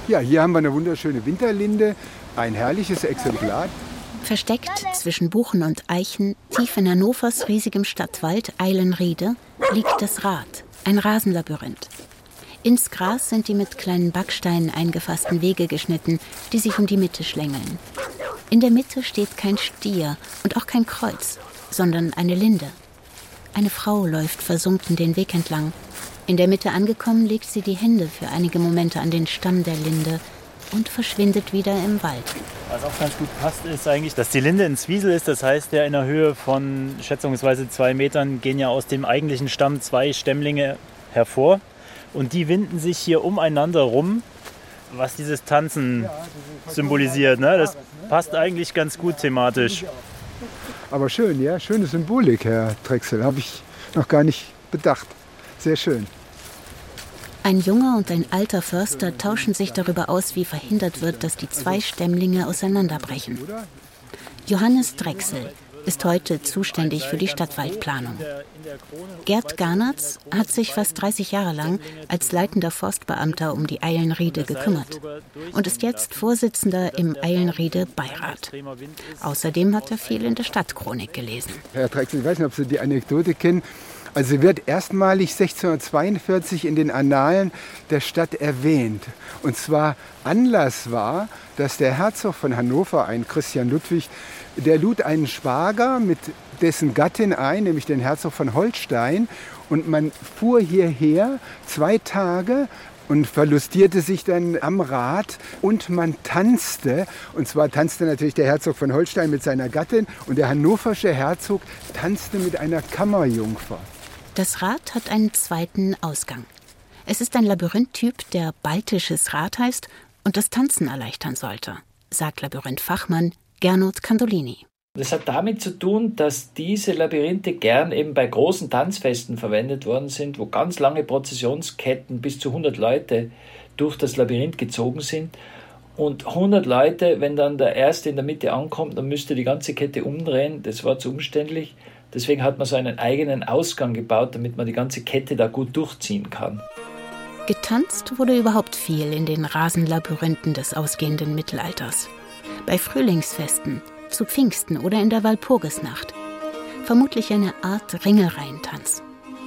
[SPEAKER 4] Ja, hier haben wir eine wunderschöne Winterlinde, ein herrliches Exemplar.
[SPEAKER 11] Versteckt zwischen Buchen und Eichen, tief in Hannovers riesigem Stadtwald Eilenriede, liegt das Rad, ein Rasenlabyrinth. Ins Gras sind die mit kleinen Backsteinen eingefassten Wege geschnitten, die sich um die Mitte schlängeln. In der Mitte steht kein Stier und auch kein Kreuz, sondern eine Linde. Eine Frau läuft versunken den Weg entlang. In der Mitte angekommen, legt sie die Hände für einige Momente an den Stamm der Linde und verschwindet wieder im Wald.
[SPEAKER 22] Was auch ganz gut passt, ist eigentlich, dass die Linde ein Zwiesel ist. Das heißt, ja, in einer Höhe von schätzungsweise 2 Metern gehen ja aus dem eigentlichen Stamm 2 Stämmlinge hervor. Und die winden sich hier umeinander rum, was dieses Tanzen symbolisiert. Ne? Das passt eigentlich ganz gut thematisch.
[SPEAKER 4] Aber schön, ja, schöne Symbolik, Herr Drechsel, habe ich noch gar nicht bedacht. Sehr schön.
[SPEAKER 11] Ein junger und ein alter Förster tauschen sich darüber aus, wie verhindert wird, dass die 2 Stämmlinge auseinanderbrechen. Johannes Drechsel ist heute zuständig für die Stadtwaldplanung. Gerd Garnatz hat sich fast 30 Jahre lang als leitender Forstbeamter um die Eilenriede gekümmert und ist jetzt Vorsitzender im Eilenriede-Beirat. Außerdem hat er viel in der Stadtchronik gelesen.
[SPEAKER 4] Herr Drechsel, ich weiß nicht, ob Sie die Anekdote kennen. Also sie wird erstmalig 1642 in den Annalen der Stadt erwähnt. Und zwar Anlass war, dass der Herzog von Hannover, ein Christian Ludwig, der lud einen Schwager mit dessen Gattin ein, nämlich den Herzog von Holstein. Und man fuhr hierher 2 Tage und verlustierte sich dann am Rad und man tanzte. Und zwar tanzte natürlich der Herzog von Holstein mit seiner Gattin und der hannoversche Herzog tanzte mit einer Kammerjungfer.
[SPEAKER 11] Das Rad hat einen zweiten Ausgang. Es ist ein Labyrinthtyp, der baltisches Rad heißt und das Tanzen erleichtern sollte, sagt Labyrinthfachmann Gernot Candolini.
[SPEAKER 12] Das hat damit zu tun, dass diese Labyrinthe gern eben bei großen Tanzfesten verwendet worden sind, wo ganz lange Prozessionsketten bis zu 100 Leute durch das Labyrinth gezogen sind. Und 100 Leute, wenn dann der Erste in der Mitte ankommt, dann müsste die ganze Kette umdrehen. Das war zu umständlich. Deswegen hat man so einen eigenen Ausgang gebaut, damit man die ganze Kette da gut durchziehen kann.
[SPEAKER 11] Getanzt wurde überhaupt viel in den Rasenlabyrinthen des ausgehenden Mittelalters. Bei Frühlingsfesten, zu Pfingsten oder in der Walpurgisnacht. Vermutlich eine Art Ringelreihentanz.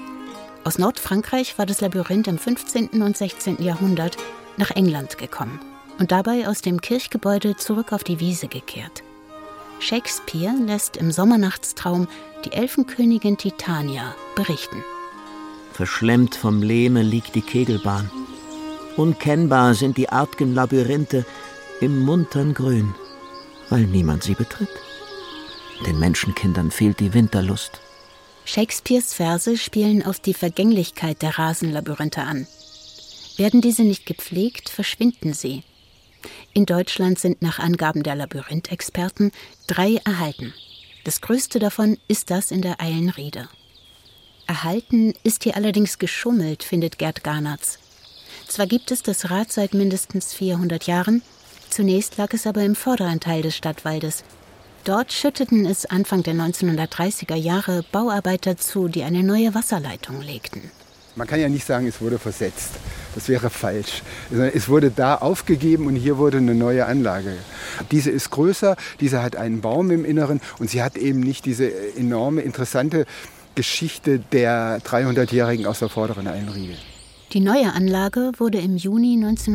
[SPEAKER 11] Aus Nordfrankreich war das Labyrinth im 15. und 16. Jahrhundert nach England gekommen und dabei aus dem Kirchgebäude zurück auf die Wiese gekehrt. Shakespeare lässt im Sommernachtstraum die Elfenkönigin Titania berichten.
[SPEAKER 9] Verschlemmt vom Lehme liegt die Kegelbahn. Unkennbar sind die artgen Labyrinthe im muntern Grün, weil niemand sie betritt. Den Menschenkindern fehlt die Winterlust.
[SPEAKER 11] Shakespeares Verse spielen auf die Vergänglichkeit der Rasenlabyrinthe an. Werden diese nicht gepflegt, verschwinden sie. In Deutschland sind nach Angaben der Labyrinthexperten 3 erhalten. Das größte davon ist das in der Eilenriede. Erhalten ist hier allerdings geschummelt, findet Gerd Garnatz. Zwar gibt es das Rad seit mindestens 400 Jahren, zunächst lag es aber im vorderen Teil des Stadtwaldes. Dort schütteten es Anfang der 1930er Jahre Bauarbeiter zu, die eine neue Wasserleitung legten.
[SPEAKER 4] Man kann ja nicht sagen, es wurde versetzt. Das wäre falsch. Es wurde da aufgegeben und hier wurde eine neue Anlage. Diese ist größer, diese hat einen Baum im Inneren und sie hat eben nicht diese enorme, interessante Geschichte der 300-Jährigen aus der vorderen Eilenriede.
[SPEAKER 11] Die neue Anlage wurde im Juni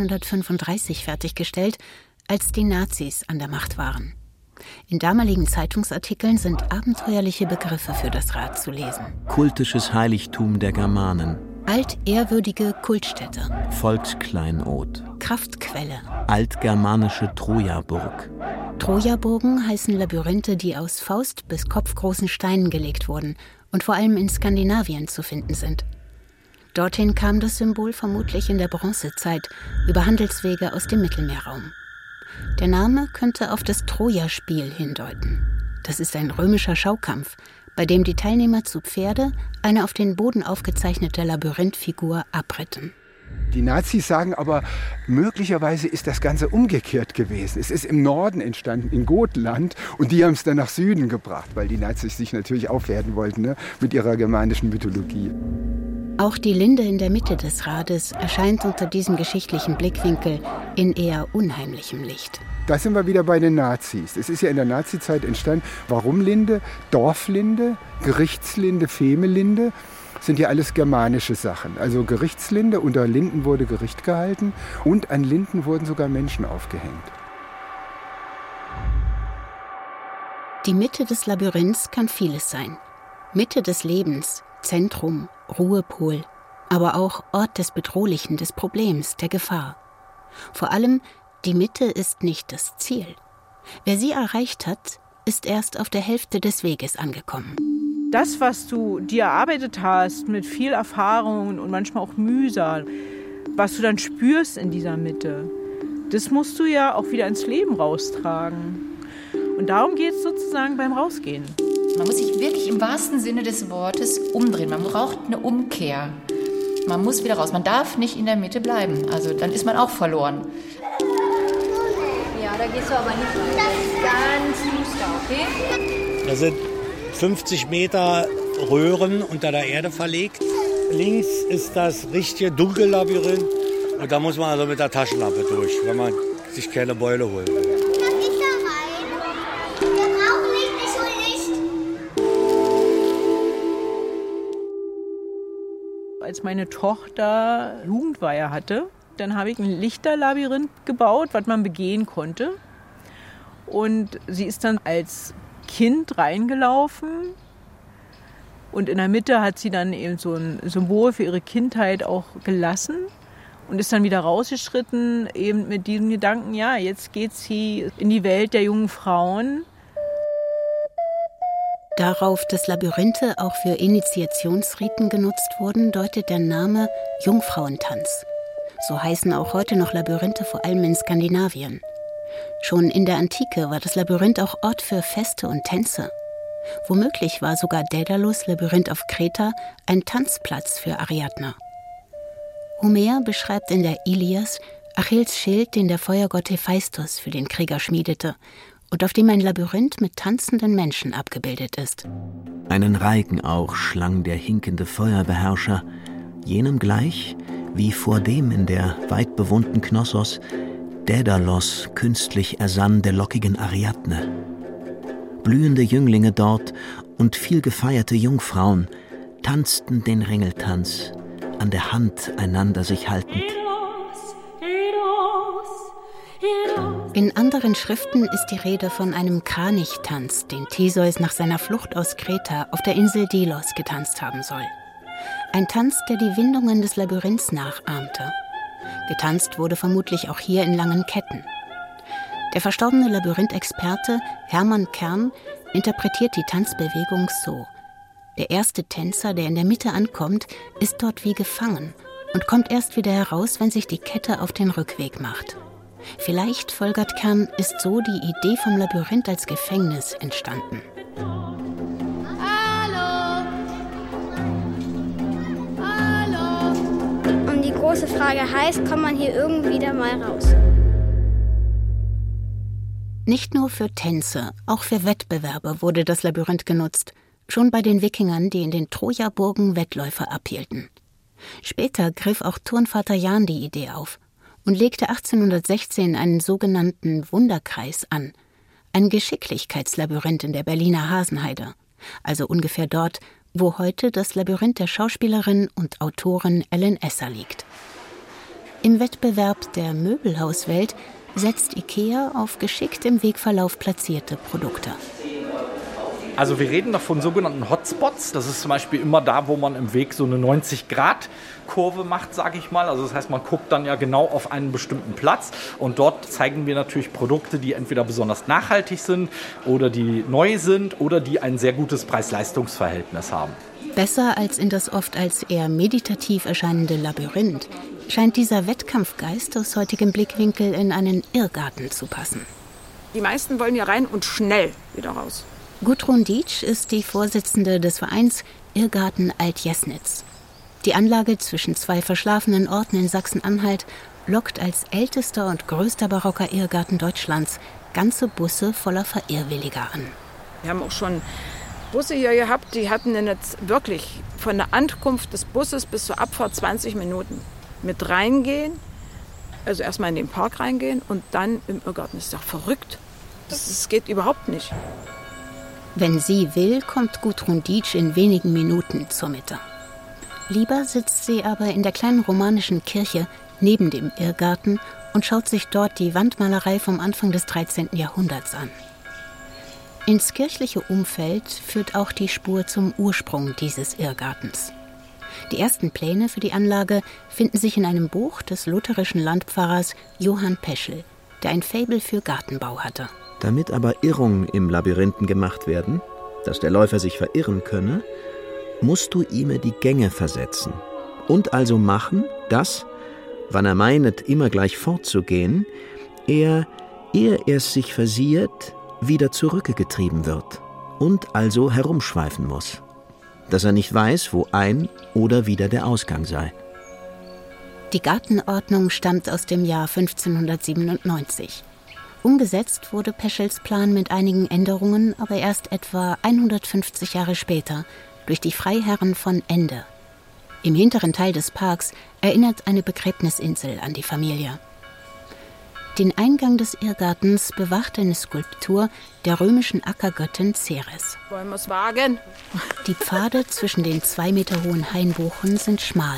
[SPEAKER 11] 1935 fertiggestellt, als die Nazis an der Macht waren. In damaligen Zeitungsartikeln sind abenteuerliche Begriffe für das Rad zu lesen.
[SPEAKER 9] Kultisches Heiligtum der Germanen.
[SPEAKER 11] Altehrwürdige Kultstätte.
[SPEAKER 9] Volkskleinod.
[SPEAKER 11] Kraftquelle.
[SPEAKER 9] Altgermanische Trojaburg.
[SPEAKER 11] Trojaburgen heißen Labyrinthe, die aus Faust bis kopfgroßen Steinen gelegt wurden und vor allem in Skandinavien zu finden sind. Dorthin kam das Symbol vermutlich in der Bronzezeit über Handelswege aus dem Mittelmeerraum. Der Name könnte auf das Trojaspiel hindeuten. Das ist ein römischer Schaukampf, bei dem die Teilnehmer zu Pferde eine auf den Boden aufgezeichnete Labyrinthfigur abritten.
[SPEAKER 4] Die Nazis sagen aber, möglicherweise ist das Ganze umgekehrt gewesen. Es ist im Norden entstanden, in Gotland, und die haben es dann nach Süden gebracht, weil die Nazis sich natürlich aufwerten wollten, ne, mit ihrer germanischen Mythologie.
[SPEAKER 11] Auch die Linde in der Mitte des Rades erscheint unter diesem geschichtlichen Blickwinkel in eher unheimlichem Licht.
[SPEAKER 4] Da sind wir wieder bei den Nazis. Es ist ja in der Nazizeit entstanden. Warum Linde? Dorflinde, Gerichtslinde, Femelinde sind ja alles germanische Sachen. Also Gerichtslinde, unter Linden wurde Gericht gehalten und an Linden wurden sogar Menschen aufgehängt.
[SPEAKER 11] Die Mitte des Labyrinths kann vieles sein. Mitte des Lebens, Zentrum, Ruhepol, aber auch Ort des Bedrohlichen, des Problems, der Gefahr. Vor allem, die Mitte ist nicht das Ziel. Wer sie erreicht hat, ist erst auf der Hälfte des Weges angekommen.
[SPEAKER 6] Das, was du dir erarbeitet hast, mit viel Erfahrung und manchmal auch Mühsal, was du dann spürst in dieser Mitte, das musst du ja auch wieder ins Leben raustragen. Und darum geht es sozusagen beim Rausgehen.
[SPEAKER 21] Man muss sich wirklich im wahrsten Sinne des Wortes umdrehen. Man braucht eine Umkehr. Man muss wieder raus. Man darf nicht in der Mitte bleiben. Also dann ist man auch verloren.
[SPEAKER 7] Ja, da gehst du aber nicht ganz düster, okay?
[SPEAKER 1] Da sind 50 Meter Röhren unter der Erde verlegt. Links ist das richtige Dunkellabyrinth. Und da muss man also mit der Taschenlampe durch, wenn man sich keine Beule holen will.
[SPEAKER 6] Als meine Tochter Jugendweihe hatte, dann habe ich ein Lichterlabyrinth gebaut, was man begehen konnte. Und sie ist dann als Kind reingelaufen. Und in der Mitte hat sie dann eben so ein Symbol für ihre Kindheit auch gelassen. Und ist dann wieder rausgeschritten, eben mit diesem Gedanken, ja, jetzt geht sie in die Welt der jungen Frauen.
[SPEAKER 11] Darauf, dass Labyrinthe auch für Initiationsriten genutzt wurden, deutet der Name Jungfrauentanz. So heißen auch heute noch Labyrinthe, vor allem in Skandinavien. Schon in der Antike war das Labyrinth auch Ort für Feste und Tänze. Womöglich war sogar Daedalus Labyrinth auf Kreta ein Tanzplatz für Ariadner. Homer beschreibt in der Ilias Achilles Schild, den der Feuergott Hephaistos für den Krieger schmiedete und auf dem ein Labyrinth mit tanzenden Menschen abgebildet ist.
[SPEAKER 9] Einen Reigen auch schlang der hinkende Feuerbeherrscher, jenem gleich, wie vor dem in der weit bewohnten Knossos Daedalos künstlich ersann der lockigen Ariadne. Blühende Jünglinge dort und viel gefeierte Jungfrauen tanzten den Ringeltanz, an der Hand einander sich haltend.
[SPEAKER 11] In anderen Schriften ist die Rede von einem Kranichtanz, den Theseus nach seiner Flucht aus Kreta auf der Insel Delos getanzt haben soll. Ein Tanz, der die Windungen des Labyrinths nachahmte. Getanzt wurde vermutlich auch hier in langen Ketten. Der verstorbene Labyrinthexperte Hermann Kern interpretiert die Tanzbewegung so: Der erste Tänzer, der in der Mitte ankommt, ist dort wie gefangen und kommt erst wieder heraus, wenn sich die Kette auf den Rückweg macht. Vielleicht, folgert Kern, ist so die Idee vom Labyrinth als Gefängnis entstanden.
[SPEAKER 5] Hallo! Hallo! Und die große Frage heißt, kommt man hier irgendwie da mal raus?
[SPEAKER 11] Nicht nur für Tänze, auch für Wettbewerbe wurde das Labyrinth genutzt. Schon bei den Wikingern, die in den Trojaburgen Wettläufe abhielten. Später griff auch Turnvater Jan die Idee auf und legte 1816 einen sogenannten Wunderkreis an. Ein Geschicklichkeitslabyrinth in der Berliner Hasenheide. Also ungefähr dort, wo heute das Labyrinth der Schauspielerin und Autorin Ellen Esser liegt. Im Wettbewerb der Möbelhauswelt setzt IKEA auf geschickt im Wegverlauf platzierte Produkte.
[SPEAKER 13] Also wir reden noch von sogenannten Hotspots. Das ist zum Beispiel immer da, wo man im Weg so eine 90-Grad-Kurve macht, sage ich mal. Also das heißt, man guckt dann ja genau auf einen bestimmten Platz. Und dort zeigen wir natürlich Produkte, die entweder besonders nachhaltig sind oder die neu sind oder die ein sehr gutes Preis-Leistungs-Verhältnis haben.
[SPEAKER 11] Besser als in das oft als eher meditativ erscheinende Labyrinth scheint dieser Wettkampfgeist aus heutigem Blickwinkel in einen Irrgarten zu passen.
[SPEAKER 10] Die meisten wollen hier rein und schnell wieder raus.
[SPEAKER 11] Gudrun Dietsch ist die Vorsitzende des Vereins Irrgarten Alt-Jesnitz. Die Anlage zwischen zwei verschlafenen Orten in Sachsen-Anhalt lockt als ältester und größter barocker Irrgarten Deutschlands ganze Busse voller Verirrwilliger an.
[SPEAKER 10] Wir haben auch schon Busse hier gehabt, die hatten wirklich von der Ankunft des Busses bis zur Abfahrt 20 Minuten. Mit reingehen, also erstmal in den Park reingehen und dann im Irrgarten. Das ist doch verrückt. Das geht überhaupt nicht.
[SPEAKER 11] Wenn sie will, kommt Gudrun Dietsch in wenigen Minuten zur Mitte. Lieber sitzt sie aber in der kleinen romanischen Kirche neben dem Irrgarten und schaut sich dort die Wandmalerei vom Anfang des 13. Jahrhunderts an. Ins kirchliche Umfeld führt auch die Spur zum Ursprung dieses Irrgartens. Die ersten Pläne für die Anlage finden sich in einem Buch des lutherischen Landpfarrers Johann Peschel, der ein Faible für Gartenbau hatte.
[SPEAKER 9] Damit aber Irrungen im Labyrinthen gemacht werden, dass der Läufer sich verirren könne, musst du ihm die Gänge versetzen und also machen, dass, wann er meinet, immer gleich fortzugehen, er, ehe er sich versiert, wieder zurückgetrieben wird und also herumschweifen muss, dass er nicht weiß, wo ein oder wieder der Ausgang sei.
[SPEAKER 11] Die Gartenordnung stammt aus dem Jahr 1597. Umgesetzt wurde Peschels Plan mit einigen Änderungen aber erst etwa 150 Jahre später durch die Freiherren von Ende. Im hinteren Teil des Parks erinnert eine Begräbnisinsel an die Familie. Den Eingang des Irrgartens bewacht eine Skulptur der römischen Ackergöttin Ceres.
[SPEAKER 10] Wollen wir es wagen?
[SPEAKER 11] Die Pfade zwischen den 2 Meter hohen Hainbuchen sind schmal.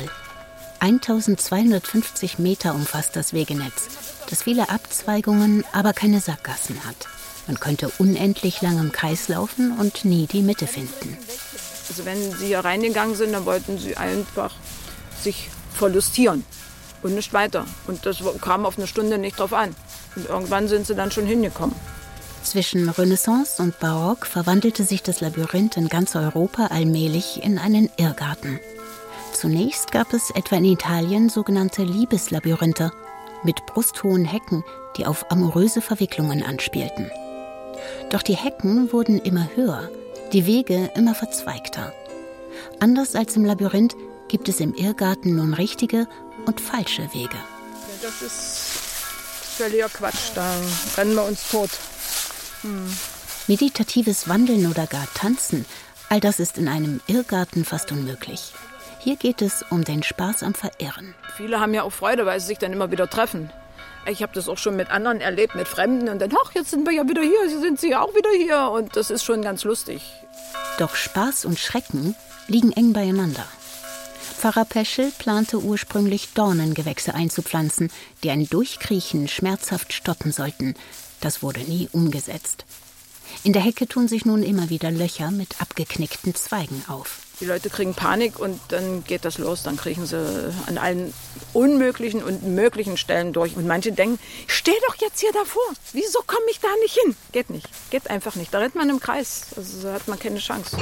[SPEAKER 11] 1250 Meter umfasst das Wegenetz, das viele Abzweigungen, aber keine Sackgassen hat. Man könnte unendlich lang im Kreis laufen und nie die Mitte finden.
[SPEAKER 10] Also wenn sie hier reingegangen sind, dann wollten sie einfach sich verlustieren. Und nicht weiter. Und das kam auf eine Stunde nicht drauf an. Und irgendwann sind sie dann schon hingekommen.
[SPEAKER 11] Zwischen Renaissance und Barock verwandelte sich das Labyrinth in ganz Europa allmählich in einen Irrgarten. Zunächst gab es etwa in Italien sogenannte Liebeslabyrinthe mit brusthohen Hecken, die auf amoröse Verwicklungen anspielten. Doch die Hecken wurden immer höher, die Wege immer verzweigter. Anders als im Labyrinth gibt es im Irrgarten nun richtige und falsche Wege.
[SPEAKER 10] Ja, das ist völliger Quatsch, da rennen wir uns tot.
[SPEAKER 11] Meditatives Wandeln oder gar Tanzen, all das ist in einem Irrgarten fast unmöglich. Hier geht es um den Spaß am Verirren.
[SPEAKER 10] Viele haben ja auch Freude, weil sie sich dann immer wieder treffen. Ich habe das auch schon mit anderen erlebt, mit Fremden. Und dann, ach, jetzt sind wir ja wieder hier, sind sie ja auch wieder hier. Und das ist schon ganz lustig.
[SPEAKER 11] Doch Spaß und Schrecken liegen eng beieinander. Pfarrer Peschel plante ursprünglich Dornengewächse einzupflanzen, die ein Durchkriechen schmerzhaft stoppen sollten. Das wurde nie umgesetzt. In der Hecke tun sich nun immer wieder Löcher mit abgeknickten Zweigen auf.
[SPEAKER 10] Die Leute kriegen Panik und dann geht das los. Dann kriechen sie an allen unmöglichen und möglichen Stellen durch. Und manche denken, ich stehe doch jetzt hier davor. Wieso komme ich da nicht hin? Geht nicht. Geht einfach nicht. Da rennt man im Kreis. Also hat man keine Chance.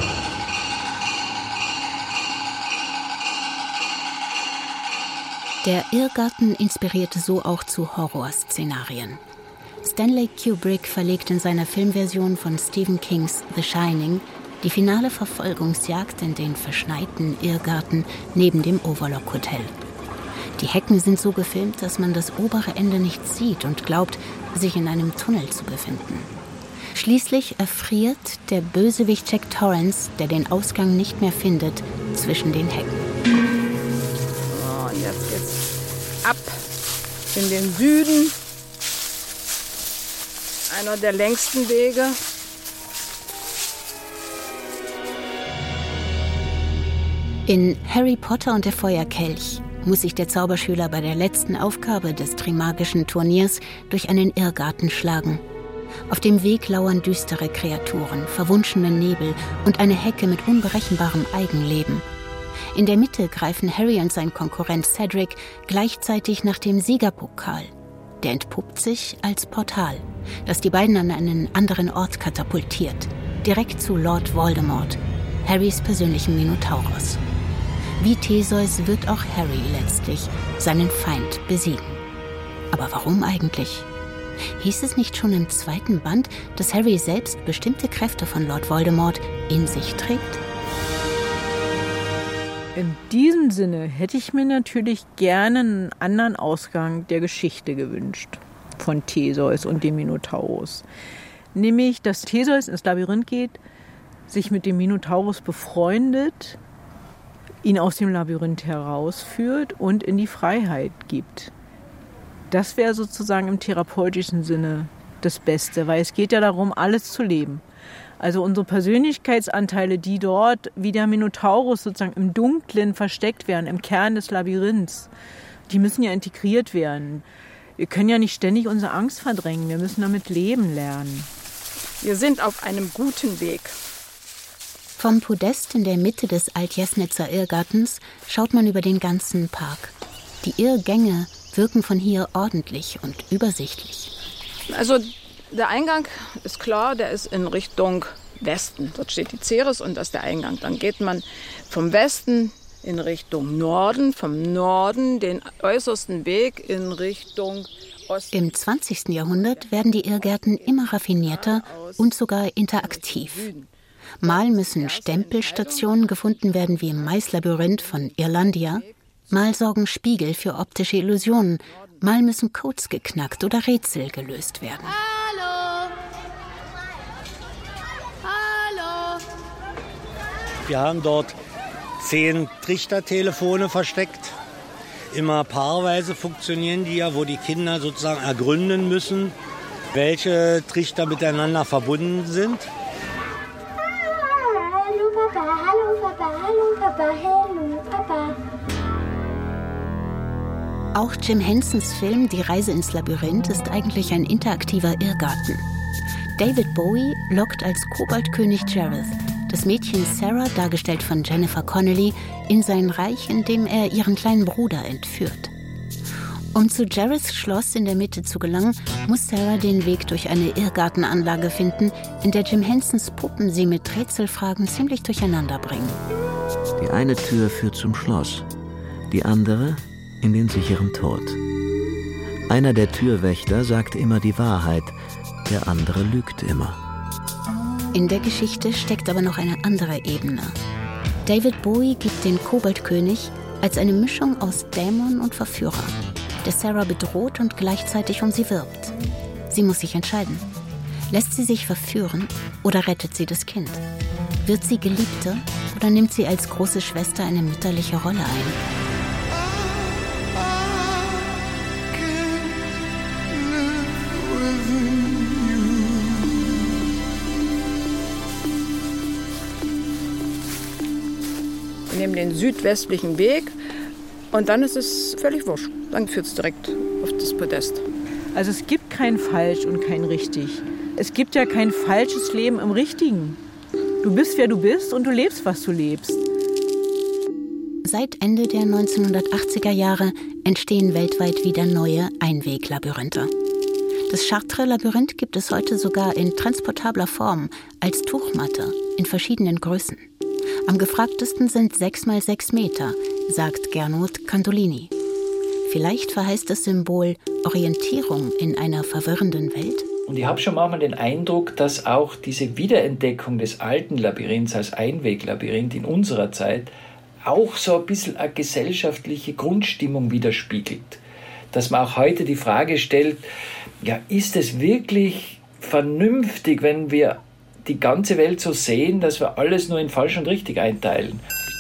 [SPEAKER 11] Der Irrgarten inspirierte so auch zu Horrorszenarien. Stanley Kubrick verlegt in seiner Filmversion von Stephen Kings The Shining die finale Verfolgungsjagd in den verschneiten Irrgarten neben dem Overlook Hotel. Die Hecken sind so gefilmt, dass man das obere Ende nicht sieht und glaubt, sich in einem Tunnel zu befinden. Schließlich erfriert der Bösewicht Jack Torrance, der den Ausgang nicht mehr findet, zwischen den Hecken.
[SPEAKER 10] Oh, und jetzt geht's ab in den Süden. Einer der längsten Wege.
[SPEAKER 11] In Harry Potter und der Feuerkelch muss sich der Zauberschüler bei der letzten Aufgabe des Trimagischen Turniers durch einen Irrgarten schlagen. Auf dem Weg lauern düstere Kreaturen, verwunschene Nebel und eine Hecke mit unberechenbarem Eigenleben. In der Mitte greifen Harry und sein Konkurrent Cedric gleichzeitig nach dem Siegerpokal. Der entpuppt sich als Portal, das die beiden an einen anderen Ort katapultiert, direkt zu Lord Voldemort, Harrys persönlichen Minotaurus. Wie Theseus wird auch Harry letztlich seinen Feind besiegen. Aber warum eigentlich? Hieß es nicht schon im 2. Band, dass Harry selbst bestimmte Kräfte von Lord Voldemort in sich trägt?
[SPEAKER 6] In diesem Sinne hätte ich mir natürlich gerne einen anderen Ausgang der Geschichte gewünscht von Theseus und dem Minotaurus. Nämlich, dass Theseus ins Labyrinth geht, sich mit dem Minotaurus befreundet, ihn aus dem Labyrinth herausführt und in die Freiheit gibt. Das wäre sozusagen im therapeutischen Sinne das Beste, weil es geht ja darum, alles zu leben. Also unsere Persönlichkeitsanteile, die dort wie der Minotaurus sozusagen im Dunklen versteckt werden, im Kern des Labyrinths, die müssen ja integriert werden. Wir können ja nicht ständig unsere Angst verdrängen, wir müssen damit leben lernen.
[SPEAKER 10] Wir sind auf einem guten Weg.
[SPEAKER 11] Vom Podest in der Mitte des Altjesnitzer Irrgartens schaut man über den ganzen Park. Die Irrgänge wirken von hier ordentlich und übersichtlich.
[SPEAKER 10] Also der Eingang ist klar, der ist in Richtung Westen. Dort steht die Ceres und das ist der Eingang. Dann geht man vom Westen in Richtung Norden, vom Norden den äußersten Weg in Richtung Osten.
[SPEAKER 11] Im 20. Jahrhundert werden die Irrgärten immer raffinierter und sogar interaktiv. Mal müssen Stempelstationen gefunden werden wie im Maislabyrinth von Irlandia. Mal sorgen Spiegel für optische Illusionen. Mal müssen Codes geknackt oder Rätsel gelöst werden.
[SPEAKER 7] Hallo! Hallo!
[SPEAKER 1] Wir haben dort 10 Trichtertelefone versteckt. Immer paarweise funktionieren die ja, wo die Kinder sozusagen ergründen müssen, welche Trichter miteinander verbunden sind.
[SPEAKER 7] Hallo Papa, hallo Papa, hallo Papa, hallo Papa.
[SPEAKER 11] Auch Jim Hensons Film Die Reise ins Labyrinth ist eigentlich ein interaktiver Irrgarten. David Bowie lockt als Koboldkönig Jareth das Mädchen Sarah, dargestellt von Jennifer Connelly, in sein Reich, in dem er ihren kleinen Bruder entführt. Um zu Jareths Schloss in der Mitte zu gelangen, muss Sarah den Weg durch eine Irrgartenanlage finden, in der Jim Hensons Puppen sie mit Rätselfragen ziemlich durcheinander bringen.
[SPEAKER 9] Die eine Tür führt zum Schloss, die andere in den sicheren Tod. Einer der Türwächter sagt immer die Wahrheit, der andere lügt immer.
[SPEAKER 11] In der Geschichte steckt aber noch eine andere Ebene. David Bowie gibt den Koboldkönig als eine Mischung aus Dämon und Verführer, der Sarah bedroht und gleichzeitig um sie wirbt. Sie muss sich entscheiden. Lässt sie sich verführen oder rettet sie das Kind? Wird sie Geliebte oder nimmt sie als große Schwester eine mütterliche Rolle ein?
[SPEAKER 10] Wir nehmen den südwestlichen Weg und dann ist es völlig wurscht. Dann führt es direkt auf das Podest.
[SPEAKER 6] Also es gibt kein Falsch und kein Richtig. Es gibt ja kein falsches Leben im Richtigen. Du bist, wer du bist und du lebst, was du lebst.
[SPEAKER 11] Seit Ende der 1980er Jahre entstehen weltweit wieder neue Einweglabyrinthe. Das Chartres-Labyrinth gibt es heute sogar in transportabler Form, als Tuchmatte, in verschiedenen Größen. Am gefragtesten sind 6 x 6 Meter, sagt Gernot Candolini. Vielleicht verheißt das Symbol Orientierung in einer verwirrenden Welt?
[SPEAKER 12] Und ich habe schon manchmal den Eindruck, dass auch diese Wiederentdeckung des alten Labyrinths als Einweglabyrinth in unserer Zeit auch so ein bisschen eine gesellschaftliche Grundstimmung widerspiegelt. Dass man auch heute die Frage stellt, ja, ist es wirklich vernünftig, wenn wir die ganze Welt so sehen, dass wir alles nur in falsch und richtig einteilen?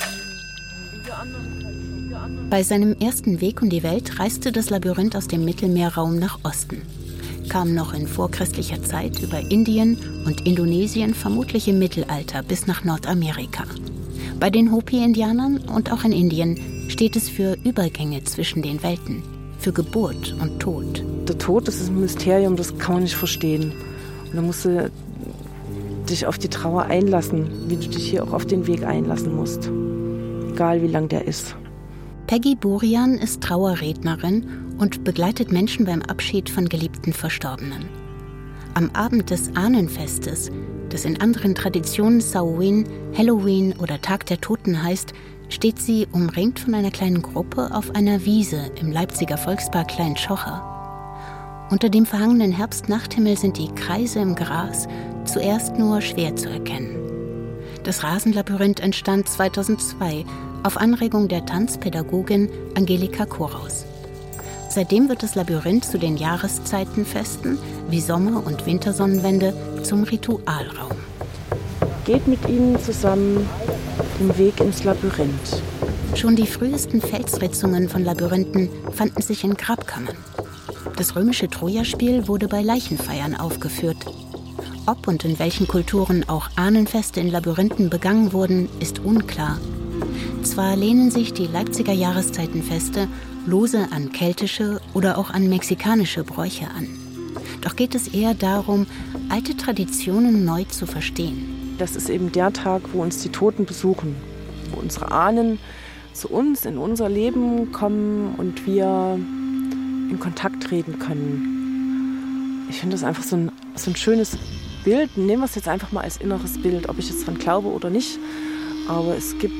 [SPEAKER 11] Bei seinem ersten Weg um die Welt reiste das Labyrinth aus dem Mittelmeerraum nach Osten. Kam noch in vorchristlicher Zeit über Indien und Indonesien, vermutlich im Mittelalter, bis nach Nordamerika. Bei den Hopi-Indianern und auch in Indien steht es für Übergänge zwischen den Welten, für Geburt und Tod.
[SPEAKER 14] Der Tod, das ist ein Mysterium, das kann man nicht verstehen. Und da musst du dich auf die Trauer einlassen, wie du dich hier auch auf den Weg einlassen musst. Egal wie lang der ist.
[SPEAKER 11] Peggy Burian ist Trauerrednerin und begleitet Menschen beim Abschied von geliebten Verstorbenen. Am Abend des Ahnenfestes, das in anderen Traditionen Samhain, Halloween oder Tag der Toten heißt, steht sie umringt von einer kleinen Gruppe auf einer Wiese im Leipziger Volkspark Klein-Schocher. Unter dem verhangenen Herbst-Nachthimmel sind die Kreise im Gras zuerst nur schwer zu erkennen. Das Rasenlabyrinth entstand 2002 auf Anregung der Tanzpädagogin Angelika Koraus. Seitdem wird das Labyrinth zu den Jahreszeitenfesten wie Sommer- und Wintersonnenwende zum Ritualraum.
[SPEAKER 14] geht mit ihnen zusammen den Weg ins Labyrinth.
[SPEAKER 11] Schon die frühesten Felsritzungen von Labyrinthen fanden sich in Grabkammern. Das römische Trojaspiel wurde bei Leichenfeiern aufgeführt. Ob und in welchen Kulturen auch Ahnenfeste in Labyrinthen begangen wurden, ist unklar. Zwar lehnen sich die Leipziger Jahreszeitenfeste lose an keltische oder auch an mexikanische Bräuche an. Doch geht es eher darum, alte Traditionen neu zu verstehen.
[SPEAKER 14] Das ist eben der Tag, wo uns die Toten besuchen, wo unsere Ahnen zu uns in unser Leben kommen und wir in Kontakt treten können. Ich finde das einfach so ein schönes Bild. Nehmen wir es jetzt einfach mal als inneres Bild, ob ich jetzt dran glaube oder nicht. Aber es gibt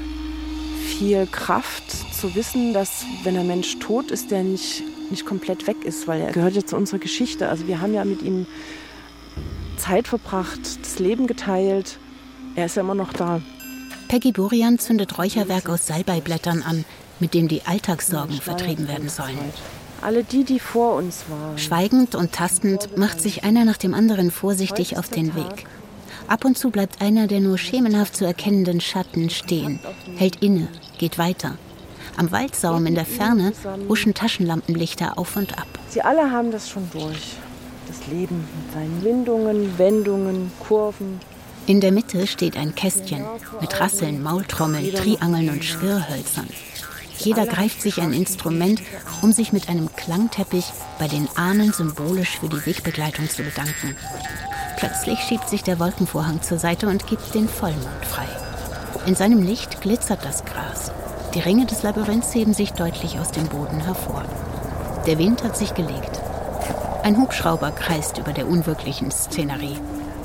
[SPEAKER 14] viel Kraft zu wissen, dass wenn ein Mensch tot ist, der nicht komplett weg ist, weil er gehört ja zu unserer Geschichte. Also wir haben ja mit ihm Zeit verbracht, das Leben geteilt. Er ist ja immer noch da.
[SPEAKER 11] Peggy Burian zündet Räucherwerk aus Salbeiblättern an, mit dem die Alltagssorgen vertrieben werden sollen.
[SPEAKER 14] Alle die vor uns waren.
[SPEAKER 11] Schweigend und tastend macht sich einer nach dem anderen vorsichtig auf den Weg. Ab und zu bleibt einer der nur schemenhaft zu erkennenden Schatten stehen, hält inne, geht weiter. Am Waldsaum in der Ferne huschen Taschenlampenlichter auf und ab.
[SPEAKER 14] Sie alle haben das schon durch. Das Leben mit seinen Windungen, Wendungen, Kurven.
[SPEAKER 11] In der Mitte steht ein Kästchen mit Rasseln, Maultrommeln, Triangeln und Schwirrhölzern. Jeder greift sich ein Instrument, um sich mit einem Klangteppich bei den Ahnen symbolisch für die Wegbegleitung zu bedanken. Plötzlich schiebt sich der Wolkenvorhang zur Seite und gibt den Vollmond frei. In seinem Licht glitzert das Gras. Die Ringe des Labyrinths heben sich deutlich aus dem Boden hervor. Der Wind hat sich gelegt. Ein Hubschrauber kreist über der unwirklichen Szenerie.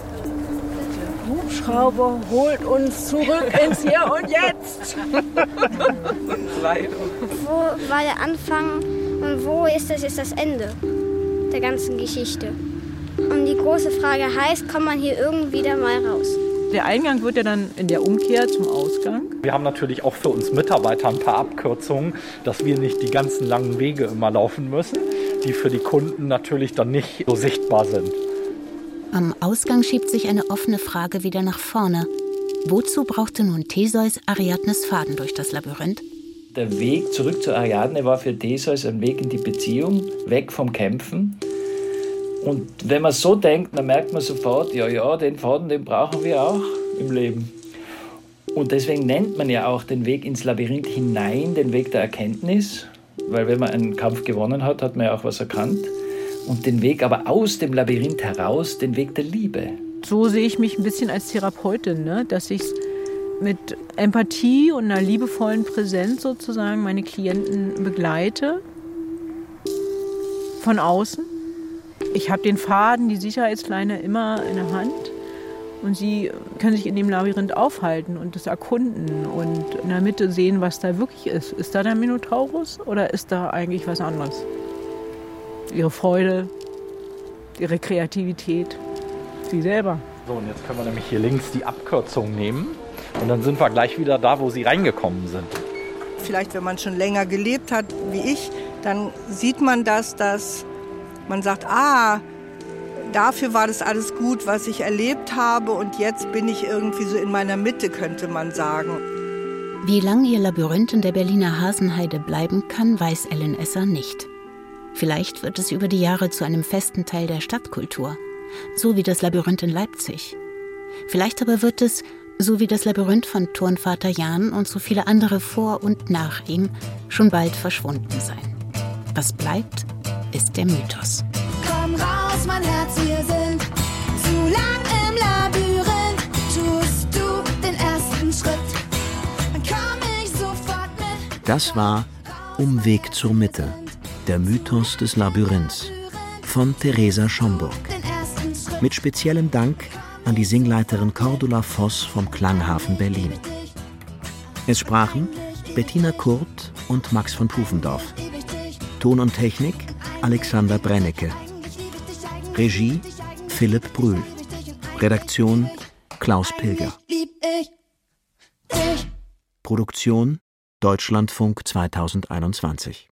[SPEAKER 14] Der Hubschrauber holt uns zurück ins Hier und Jetzt.
[SPEAKER 5] Wo war der Anfang und wo ist das jetzt das Ende der ganzen Geschichte? Und die große Frage heißt, kommt man hier irgendwie da mal raus?
[SPEAKER 6] Der Eingang wird ja dann in der Umkehr zum Ausgang.
[SPEAKER 13] Wir haben natürlich auch für uns Mitarbeiter ein paar Abkürzungen, dass wir nicht die ganzen langen Wege immer laufen müssen, die für die Kunden natürlich dann nicht so sichtbar sind.
[SPEAKER 11] Am Ausgang schiebt sich eine offene Frage wieder nach vorne. Wozu brauchte nun Theseus Ariadnes Faden durch das Labyrinth?
[SPEAKER 12] Der Weg zurück zu Ariadne war für Theseus ein Weg in die Beziehung, weg vom Kämpfen. Und wenn man so denkt, dann merkt man sofort, ja, den Faden, den brauchen wir auch im Leben. Und deswegen nennt man ja auch den Weg ins Labyrinth hinein den Weg der Erkenntnis, weil wenn man einen Kampf gewonnen hat, hat man ja auch was erkannt. Und den Weg aber aus dem Labyrinth heraus, den Weg der Liebe.
[SPEAKER 6] So sehe ich mich ein bisschen als Therapeutin, ne? Dass ich mit Empathie und einer liebevollen Präsenz sozusagen meine Klienten begleite. Von außen. Ich habe den Faden, die Sicherheitsleine immer in der Hand. Und sie können sich in dem Labyrinth aufhalten und das erkunden und in der Mitte sehen, was da wirklich ist. Ist da der Minotaurus oder ist da eigentlich was anderes? Ihre Freude, ihre Kreativität, sie selber.
[SPEAKER 13] So, und jetzt können wir nämlich hier links die Abkürzung nehmen. Und dann sind wir gleich wieder da, wo sie reingekommen sind.
[SPEAKER 3] Vielleicht, wenn man schon länger gelebt hat, wie ich, dann sieht man das, dass man sagt, dafür war das alles gut, was ich erlebt habe und jetzt bin ich irgendwie so in meiner Mitte, könnte man sagen.
[SPEAKER 11] Wie lange ihr Labyrinth in der Berliner Hasenheide bleiben kann, weiß Ellen Esser nicht. Vielleicht wird es über die Jahre zu einem festen Teil der Stadtkultur, so wie das Labyrinth in Leipzig. Vielleicht aber wird es, so wie das Labyrinth von Turnvater Jan und so viele andere vor und nach ihm, schon bald verschwunden sein. Was bleibt, ist der Mythos.
[SPEAKER 8] Komm raus, mein Herz, wir sind zu lang im Labyrinth. Tust du den ersten Schritt, dann komm ich sofort mit.
[SPEAKER 9] Das war Umweg zur Mitte, der Mythos des Labyrinths von Theresa Schomburg. Mit speziellem Dank an die Singleiterin Cordula Voss vom Klanghafen Berlin. Es sprachen Bettina Kurt und Max von Pufendorf. Ton und Technik Alexander Brennecke. Regie Philipp Brühl. Redaktion Klaus Pilger. Produktion Deutschlandfunk 2021.